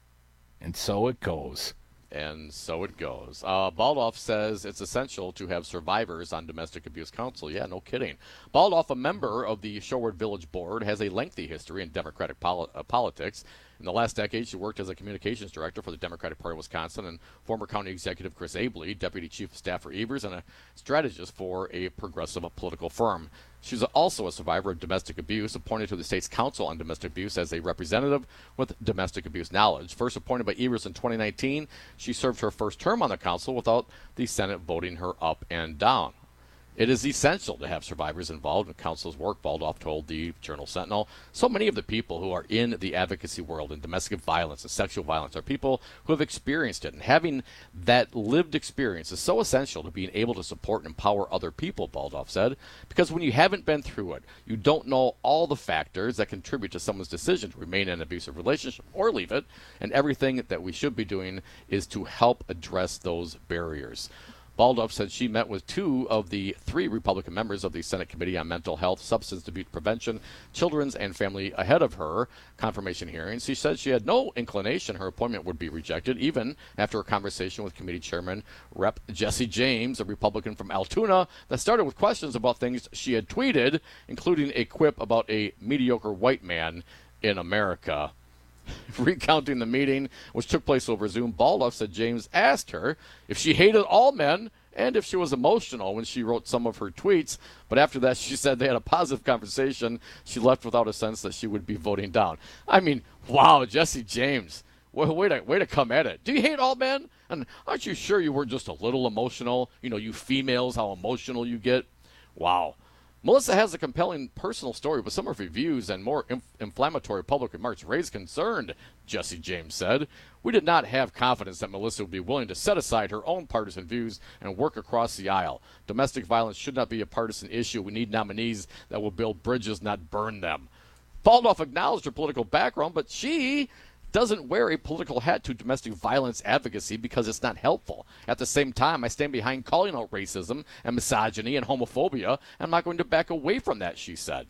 And so it goes. And so it goes. Uh, Baldoff says it's essential to have survivors on domestic abuse counsel. Yeah, no kidding. Baldoff, a member of the Shorewood Village Board, has a lengthy history in Democratic poli- uh, politics. In the last decade, she worked as a communications director for the Democratic Party of Wisconsin and former county executive Chris Abley, deputy chief of staff for Evers, and a strategist for a progressive political firm. She's also a survivor of domestic abuse, appointed to the state's Council on Domestic Abuse as a representative with domestic abuse knowledge. First appointed by Evers in twenty nineteen, she served her first term on the council without the Senate voting her up and down. It is essential to have survivors involved in council's work, Baldoff told the Journal Sentinel. So many of the people who are in the advocacy world in domestic violence and sexual violence are people who have experienced it. And having that lived experience is so essential to being able to support and empower other people, Baldoff said. Because when you haven't been through it, you don't know all the factors that contribute to someone's decision to remain in an abusive relationship or leave it. And everything that we should be doing is to help address those barriers. Baldoff said she met with two of the three Republican members of the Senate Committee on Mental Health, Substance Abuse Prevention, Children's and Family ahead of her confirmation hearing. She said she had no inclination her appointment would be rejected, even after a conversation with Committee Chairman Representative Jesse James, a Republican from Altoona, that started with questions about things she had tweeted, including a quip about a mediocre white man in America. Recounting the meeting, which took place over Zoom, Baldoff said James asked her if she hated all men and if she was emotional when she wrote some of her tweets. But after that, she said they had a positive conversation. She left without a sense that she would be voting down. I mean, wow, Jesse James. Way to, way to come at it. Do you hate all men? And aren't you sure you weren't just a little emotional? You know, you females, how emotional you get. Wow. Melissa has a compelling personal story, but some of her views and more inf- inflammatory public remarks raised concern, Jesse James said. We did not have confidence that Melissa would be willing to set aside her own partisan views and work across the aisle. Domestic violence should not be a partisan issue. We need nominees that will build bridges, not burn them. Baldoff acknowledged her political background, but she doesn't wear a political hat to domestic violence advocacy because it's not helpful. At the same time, I stand behind calling out racism and misogyny and homophobia. I'm not going to back away from that, she said.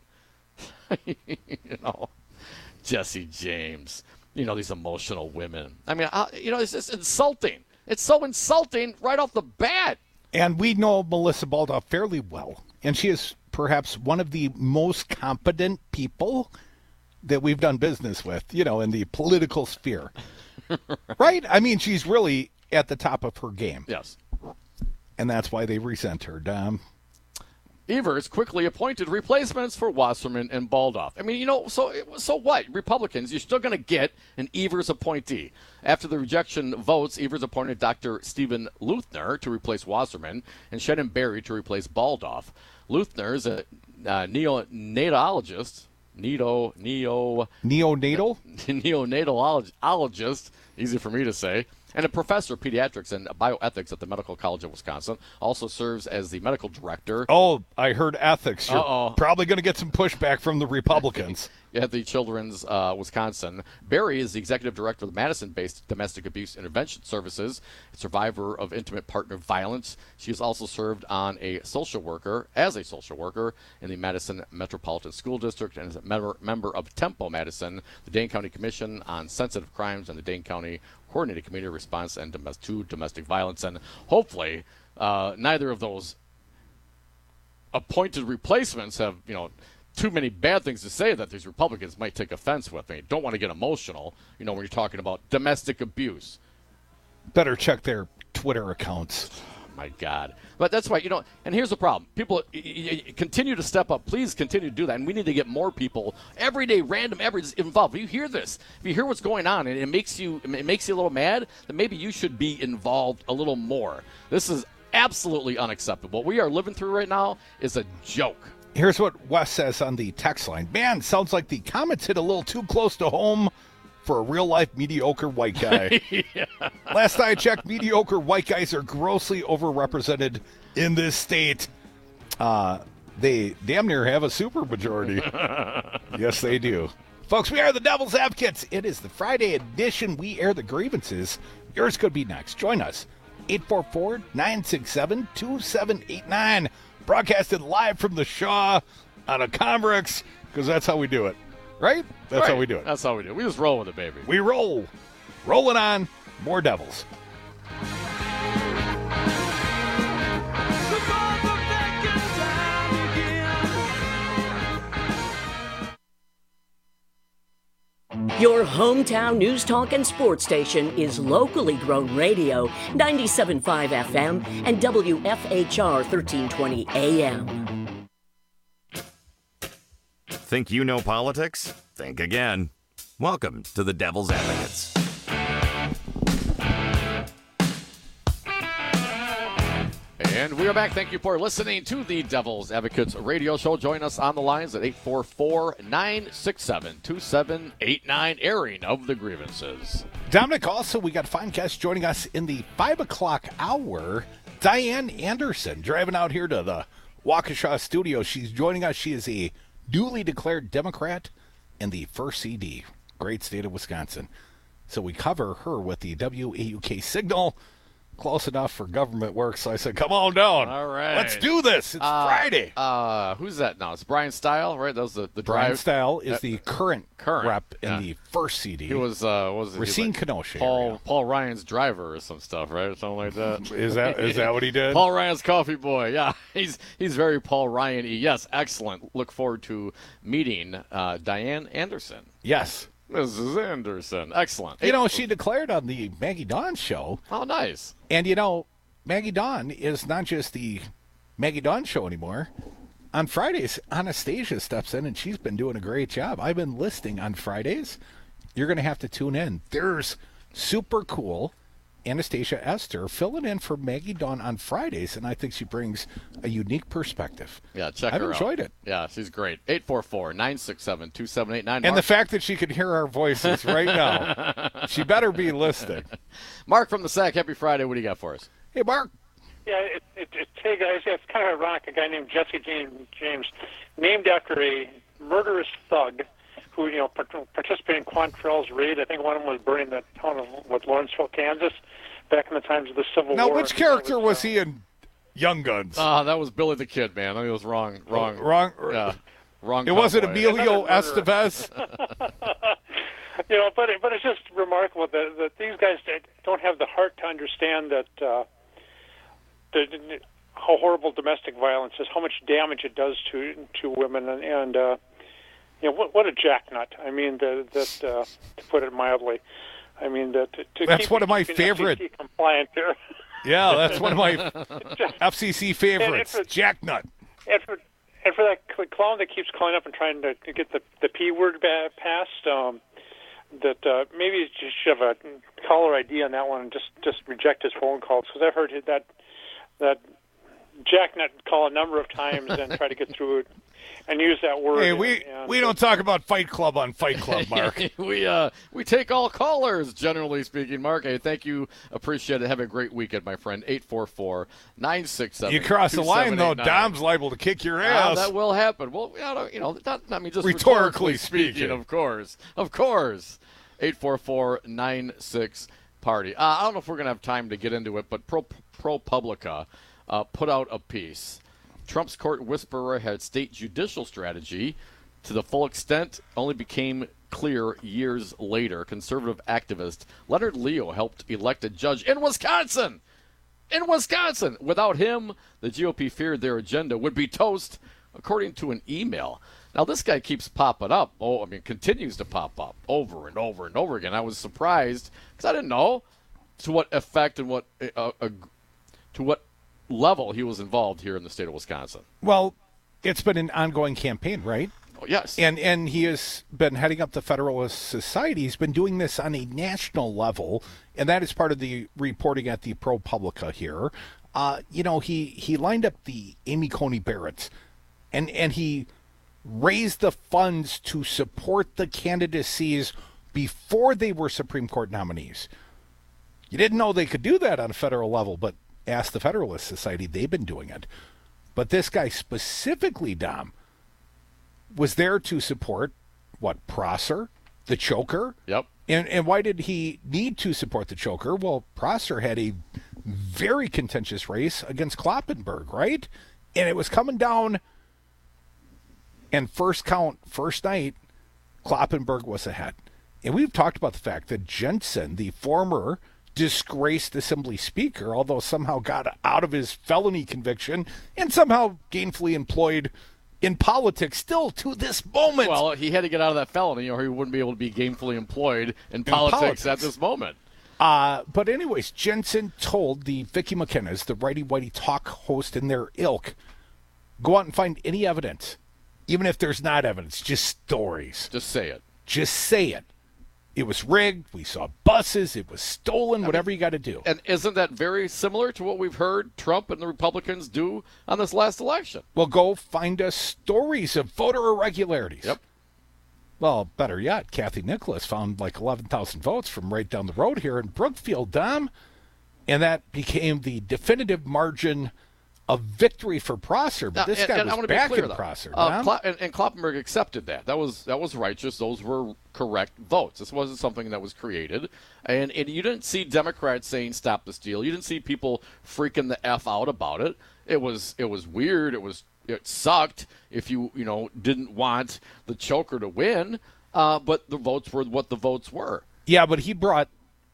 You know, Jesse James, you know, these emotional women. I mean, I, you know, it's just insulting. It's so insulting right off the bat. And we know Melissa Baldoff fairly well, and she is perhaps one of the most competent people that we've done business with, you know, in the political sphere. Right? I mean, she's really at the top of her game. Yes. And that's why they resent her, Dom. Evers quickly appointed replacements for Wasserman and Baldoff. I mean, you know, so so what? Republicans, you're still going to get an Evers appointee. After the rejection votes, Evers appointed Doctor Stephen Luthner to replace Wasserman and Shannon Berry to replace Baldoff. Luthner is a uh, neonatologist. Neo, neo, neonatal, neonatologist. Easy for me to say. And a professor of pediatrics and bioethics at the Medical College of Wisconsin. Also serves as the medical director. Oh, I heard ethics. You're Uh-oh. probably going to get some pushback from the Republicans. At the Children's uh, Wisconsin. Barry is the executive director of the Madison-based Domestic Abuse Intervention Services, a survivor of intimate partner violence. She has also served on a social worker, as a social worker in the Madison Metropolitan School District, and is a member, member of Tempo Madison, the Dane County Commission on Sensitive Crimes, and the Dane County Coordinated Community Response and domestic, to Domestic Violence. And hopefully, uh, neither of those appointed replacements have, you know, too many bad things to say that these Republicans might take offense with. I don't want to get emotional, you know, when you're talking about domestic abuse. Better check their Twitter accounts. Oh, my God. But that's why, you know, and here's the problem. People y- y- continue to step up. Please continue to do that. And we need to get more people, everyday, random, every involved. If you hear this, if you hear what's going on and it makes you, it makes you a little mad, then maybe you should be involved a little more. This is absolutely unacceptable. What we are living through right now is a joke. Here's what Wes says on the text line. Man, sounds like the comments hit a little too close to home for a real-life mediocre white guy. Yeah. Last I checked, mediocre white guys are grossly overrepresented in this state. Uh, they damn near have a supermajority. Yes, they do. Folks, we are the Devil's Advocates. It is the Friday edition. We air the grievances. Yours could be next. Join us. eight four four, nine six seven, two seven eight nine. Broadcasted live from the Shaw on a Comrex, because that's how we do it. Right? That's right. how we do it. That's how we do it. We just roll with it, baby. We roll. Rolling on. More Devils. Your hometown news talk and sports station is locally grown radio, ninety-seven point five F M and W F H R thirteen twenty A M. Think you know politics? Think again. Welcome to the Devil's Advocates. And we are back. Thank you for listening to the Devil's Advocates radio show. Join us on the lines at eight four four, nine six seven, two seven eight nine, airing of the grievances. Dominic, also, we got a fine guest joining us in the five o'clock hour. Diane Anderson, driving out here to the Waukesha studio. She's joining us. She is a duly declared Democrat in the first C D, great state of Wisconsin. So we cover her with the W A U K signal. Close enough for government work, so I said, come on down. All right. Let's do this. It's uh, Friday. Uh, who's that now? It's Brian Stile, right? That was the, the Brian drive. Stile is uh, the current, current rep in yeah. the first C D. He was, uh, what was it? Racine like Kenosha Paul, area. Paul Ryan's driver or some stuff, right? Or something like that. Is that is that what he did? Paul Ryan's coffee boy. Yeah, he's he's very Paul Ryan-y. Yes, excellent. Look forward to meeting uh, Diane Anderson. Yes. Missus Anderson. Excellent. You know, she declared on the Maggie Dawn show. Oh, nice. And, you know, Maggie Dawn is not just the Maggie Dawn show anymore. On Fridays, Anastasia steps in, and she's been doing a great job. I've been listening on Fridays. You're going to have to tune in. There's super cool Anastasia Esther filling in for Maggie Dawn on Fridays, and I think she brings a unique perspective. Yeah, check I've her out. I've enjoyed it. Yeah, she's great. eight four four, nine six seven, two seven eight nine. And the fact that she can hear our voices right now, she better be listening. Mark from the S A C, happy Friday. What do you got for us? Hey, Mark. Yeah, it, it, it, hey, guys, it's kind of ironic. A guy named Jesse James, James named after a murderous thug who, you know, participated in Quantrell's raid. I think one of them was burning the town of what, Lawrenceville, Kansas, back in the times of the Civil now, War. Now, which character was, was he in Young Guns? Ah, uh, that was Billy the Kid, man. I mean, it was wrong, wrong, oh, wrong. Yeah, wrong. It wasn't Emilio Estevez. You know, but but it's just remarkable that, that these guys don't have the heart to understand that uh, the, how horrible domestic violence is, how much damage it does to to women, and, and uh, you know what what a jacknut. I mean, the, that uh, to put it mildly. I mean, that to, to that's keep, one of my favorite. F C C compliant here. Yeah, that's one of my F C C favorites. Jacknut. and for and for that clown that keeps calling up and trying to, to get the the P word ba- passed, um, that uh, maybe you should have a caller I D on that one and just, just reject his phone calls, because I've heard that that Jacknet call a number of times and try to get through it and use that word. Hey, we and, we don't talk about Fight Club on Fight Club, Mark. we uh we take all callers, generally speaking. Mark, hey, thank you. Appreciate it. Have a great weekend, my friend. eight four four, nine six seven, You cross the line, though, two seven eight nine. Dom's liable to kick your ass. Uh, that will happen. Well, you know, not, I mean, just Rhetorically rhetorically speaking, speaking. of course. Of course. eight four four, nine six, party. Uh, I don't know if we're going to have time to get into it, but Pro, ProPublica uh, put out a piece. Trump's court whisperer had state judicial strategy to the full extent only became clear years later. Conservative activist Leonard Leo helped elect a judge in Wisconsin. In Wisconsin. Without him, the G O P feared their agenda would be toast, according to an email. Now, this guy keeps popping up. Oh, I mean, continues to pop up over and over and over again. I was surprised because I didn't know to what effect and what uh, uh, to what level he was involved here in the state of Wisconsin. Well, it's been an ongoing campaign, right? Oh, yes. And and he has been heading up the Federalist Society. He's been doing this on a national level, and that is part of the reporting at the ProPublica here. Uh, you know, he, he lined up the Amy Coney Barretts, and, and he raised the funds to support the candidacies before they were Supreme Court nominees. You didn't know they could do that on a federal level, but ask the Federalist Society, they've been doing it. But this guy specifically, Dom, was there to support, what, Prosser, the choker? Yep. And and why did he need to support the choker? Well, Prosser had a very contentious race against Kloppenberg, right? And it was coming down, and first count, first night, Kloppenberg was ahead. And we've talked about the fact that Jensen, the former disgraced Assembly Speaker, although somehow got out of his felony conviction and somehow gainfully employed in politics still to this moment. Well, he had to get out of that felony or he wouldn't be able to be gainfully employed in, in politics, politics at this moment. Uh, but anyways, Jensen told the Vicky McKenna's, the righty-whitey talk host in their ilk, go out and find any evidence. Even if there's not evidence, just stories. Just say it. Just say it. It was rigged. We saw buses. It was stolen. I whatever mean, you got to do. And isn't that very similar to what we've heard Trump and the Republicans do on this last election? Well, go find us stories of voter irregularities. Yep. Well, better yet, Kathy Nicholas found like eleven thousand votes from right down the road here in Brookfield, Dom. And that became the definitive margin of victory for Prosser, but now, this and, guy and was back clear, in though. Prosser. Uh, Cl- and, and Kloppenberg accepted that. That was that was righteous. Those were correct votes. This wasn't something that was created. And, and you didn't see Democrats saying stop the steal. You didn't see people freaking the F out about it. It was it was weird. It was it sucked if you you know didn't want the choker to win. Uh, but the votes were what the votes were. Yeah, but he brought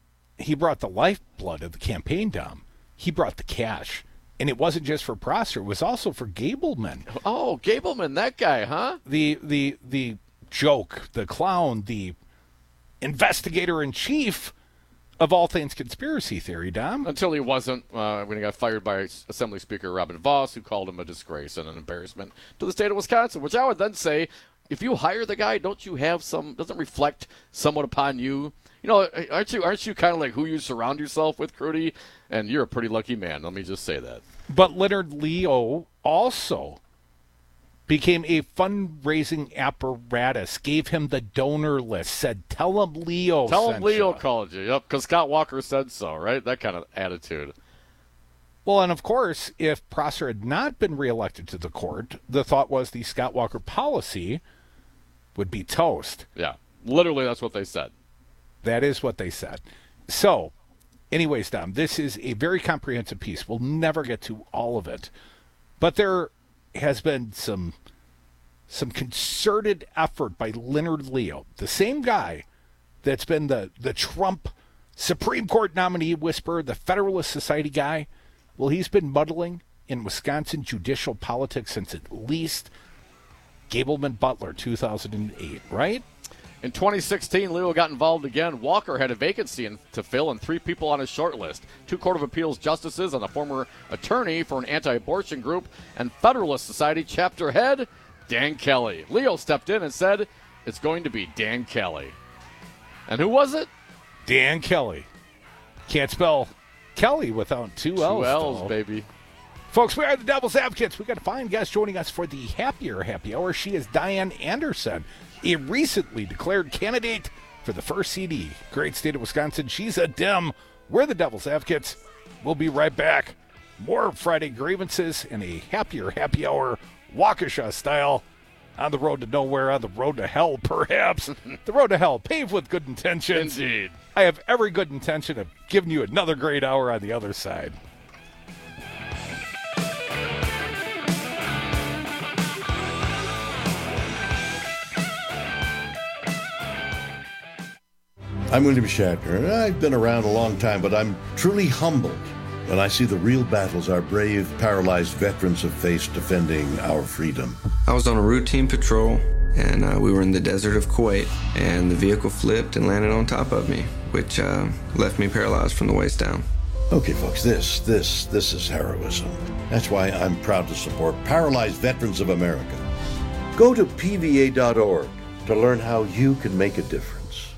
he brought the lifeblood of the campaign, Dom. He brought the cash. And it wasn't just for Prosser; it was also for Gableman. Oh, Gableman, that guy, huh? The the the joke, the clown, the investigator in chief of all things conspiracy theory, Dom. Until he wasn't, uh, when he got fired by Assembly Speaker Robin Vos, who called him a disgrace and an embarrassment to the state of Wisconsin. Which I would then say, if you hire the guy, don't you have some? Doesn't reflect somewhat upon you? You know, aren't you aren't you kind of like who you surround yourself with, Crudy? And you're a pretty lucky man. Let me just say that. But Leonard Leo also became a fundraising apparatus, gave him the donor list, said, tell him Leo Tell sent him Leo you. called you. Yep, because Scott Walker said so, right? That kind of attitude. Well, and of course, if Prosser had not been reelected to the court, the thought was the Scott Walker policy would be toast. Yeah, literally that's what they said. That is what they said. So, anyways, Dom, this is a very comprehensive piece. We'll never get to all of it. But there has been some some concerted effort by Leonard Leo, the same guy that's been the, the Trump Supreme Court nominee whisperer, the Federalist Society guy. Well, he's been muddling in Wisconsin judicial politics since at least Gableman Butler, two thousand eight, right? In twenty sixteen, Leo got involved again. Walker had a vacancy in, to fill and three people on his short list. Two Court of Appeals justices and a former attorney for an anti-abortion group, and Federalist Society chapter head, Dan Kelly. Leo stepped in and said, it's going to be Dan Kelly. And who was it? Dan Kelly. Can't spell Kelly without two, two L's. Two L's, though. baby. Folks, we are the Devil's Advocates. We've got a fine guest joining us for the Happier Happy Hour. She is Diane Anderson, a recently declared candidate for the first C D. Great state of Wisconsin. She's a Dem. We're the Devil's Advocates. We'll be right back. More Friday grievances in a Happier Happy Hour, Waukesha style. On the road to nowhere, on the road to hell, perhaps. The road to hell, paved with good intentions. Indeed. I have every good intention of giving you another great hour on the other side. I'm William Shatner, and I've been around a long time, but I'm truly humbled when I see the real battles our brave, paralyzed veterans have faced defending our freedom. I was on a routine patrol, and uh, we were in the desert of Kuwait, and the vehicle flipped and landed on top of me, which uh, left me paralyzed from the waist down. Okay, folks, this, this, this is heroism. That's why I'm proud to support Paralyzed Veterans of America. Go to P V A dot org to learn how you can make a difference.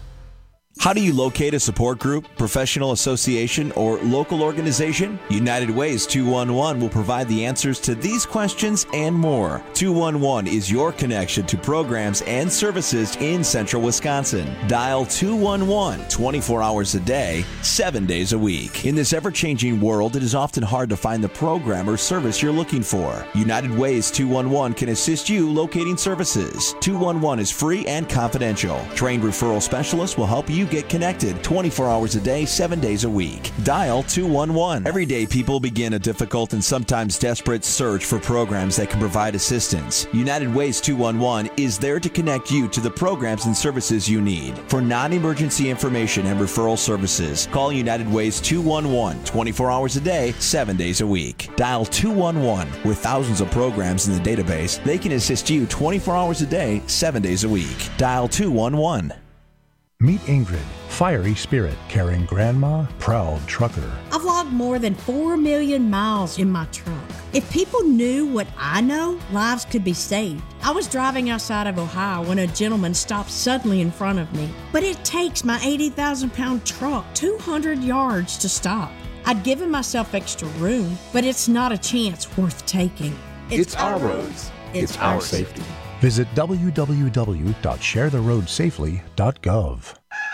How do you locate a support group, professional association, or local organization? United Ways two one one will provide the answers to these questions and more. two one one is your connection to programs and services in central Wisconsin. Dial two one one twenty-four hours a day, seven days a week. In this ever-changing world, it is often hard to find the program or service you're looking for. United Ways two one one can assist you locating services. two one one is free and confidential. Trained referral specialists will help you get connected twenty-four hours a day, seven days a week. Dial two one one. Every day, people begin a difficult and sometimes desperate search for programs that can provide assistance. United Ways two one one is there to connect you to the programs and services you need. For non-emergency information and referral services, call United Ways two one one twenty-four hours a day, seven days a week. Dial two one one. With thousands of programs in the database, they can assist you twenty-four hours a day, seven days a week. Dial two one one. Meet Ingrid, fiery spirit, caring grandma, proud trucker. I've logged more than four million miles in my truck. If people knew what I know, lives could be saved. I was driving outside of Ohio when a gentleman stopped suddenly in front of me. But it takes my eighty thousand pound truck two hundred yards to stop. I'd given myself extra room, but it's not a chance worth taking. It's, it's our roads. It's, it's our safety. Visit w w w dot share the road safely dot gov.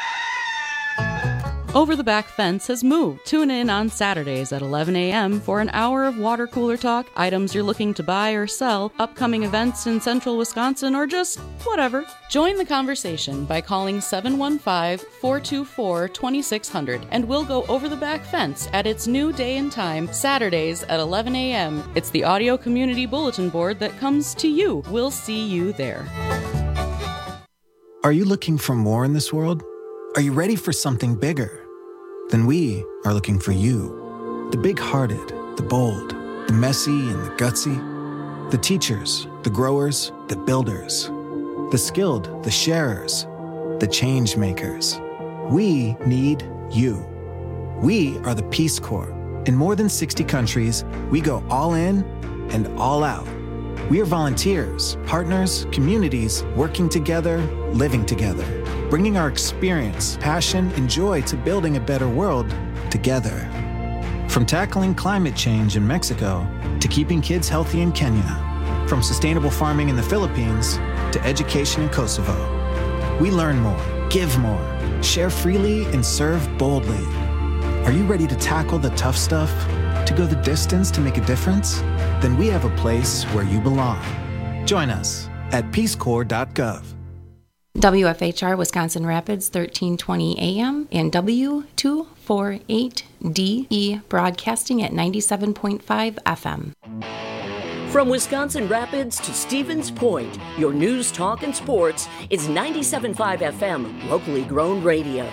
Over the Back Fence has moved. Tune in on Saturdays at eleven a.m. for an hour of water cooler talk, items you're looking to buy or sell, upcoming events in central Wisconsin, or just whatever. Join the conversation by calling seven one five, four two four, two six zero zero and we'll go over the Back Fence at its new day and time, Saturdays at eleven a.m. It's the audio community bulletin board that comes to you. We'll see you there. Are you looking for more in this world? Are you ready for something bigger? Then we are looking for you. The big-hearted, the bold, the messy and the gutsy. The teachers, the growers, the builders. The skilled, the sharers, the change makers. We need you. We are the Peace Corps. In more than sixty countries, we go all in and all out. We are volunteers, partners, communities, working together, living together, bringing our experience, passion, and joy to building a better world together. From tackling climate change in Mexico to keeping kids healthy in Kenya, from sustainable farming in the Philippines to education in Kosovo. We learn more, give more, share freely, and serve boldly. Are you ready to tackle the tough stuff? To go the distance to make a difference? Then we have a place where you belong. Join us at peace corps dot gov. W F H R Wisconsin Rapids, thirteen twenty A M and W two forty-eight D E broadcasting at ninety-seven point five F M. From Wisconsin Rapids to Stevens Point, your news, talk, and sports is ninety-seven point five F M, locally grown radio.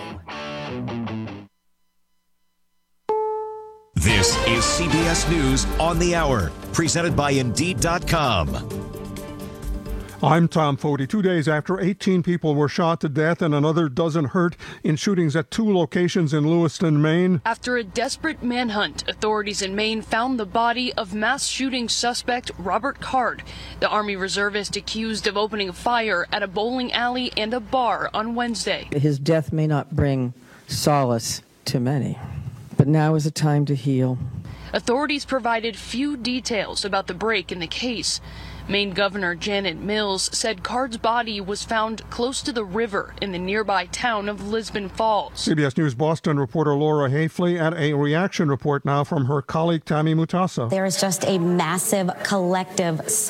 This is C B S News on the Hour, presented by Indeed dot com. I'm Tom Foti. Two days after eighteen people were shot to death and another dozen hurt in shootings at two locations in Lewiston, Maine. After a desperate manhunt, authorities in Maine found the body of mass shooting suspect Robert Card, the Army reservist accused of opening a fire at a bowling alley and a bar on Wednesday. His death may not bring solace to many, but now is a time to heal. Authorities provided few details about the break in the case. Maine Governor Janet Mills said Card's body was found close to the river in the nearby town of Lisbon Falls. C B S News Boston reporter Laura Hafley and a reaction report now from her colleague Tammy Mutasa. There is just a massive collective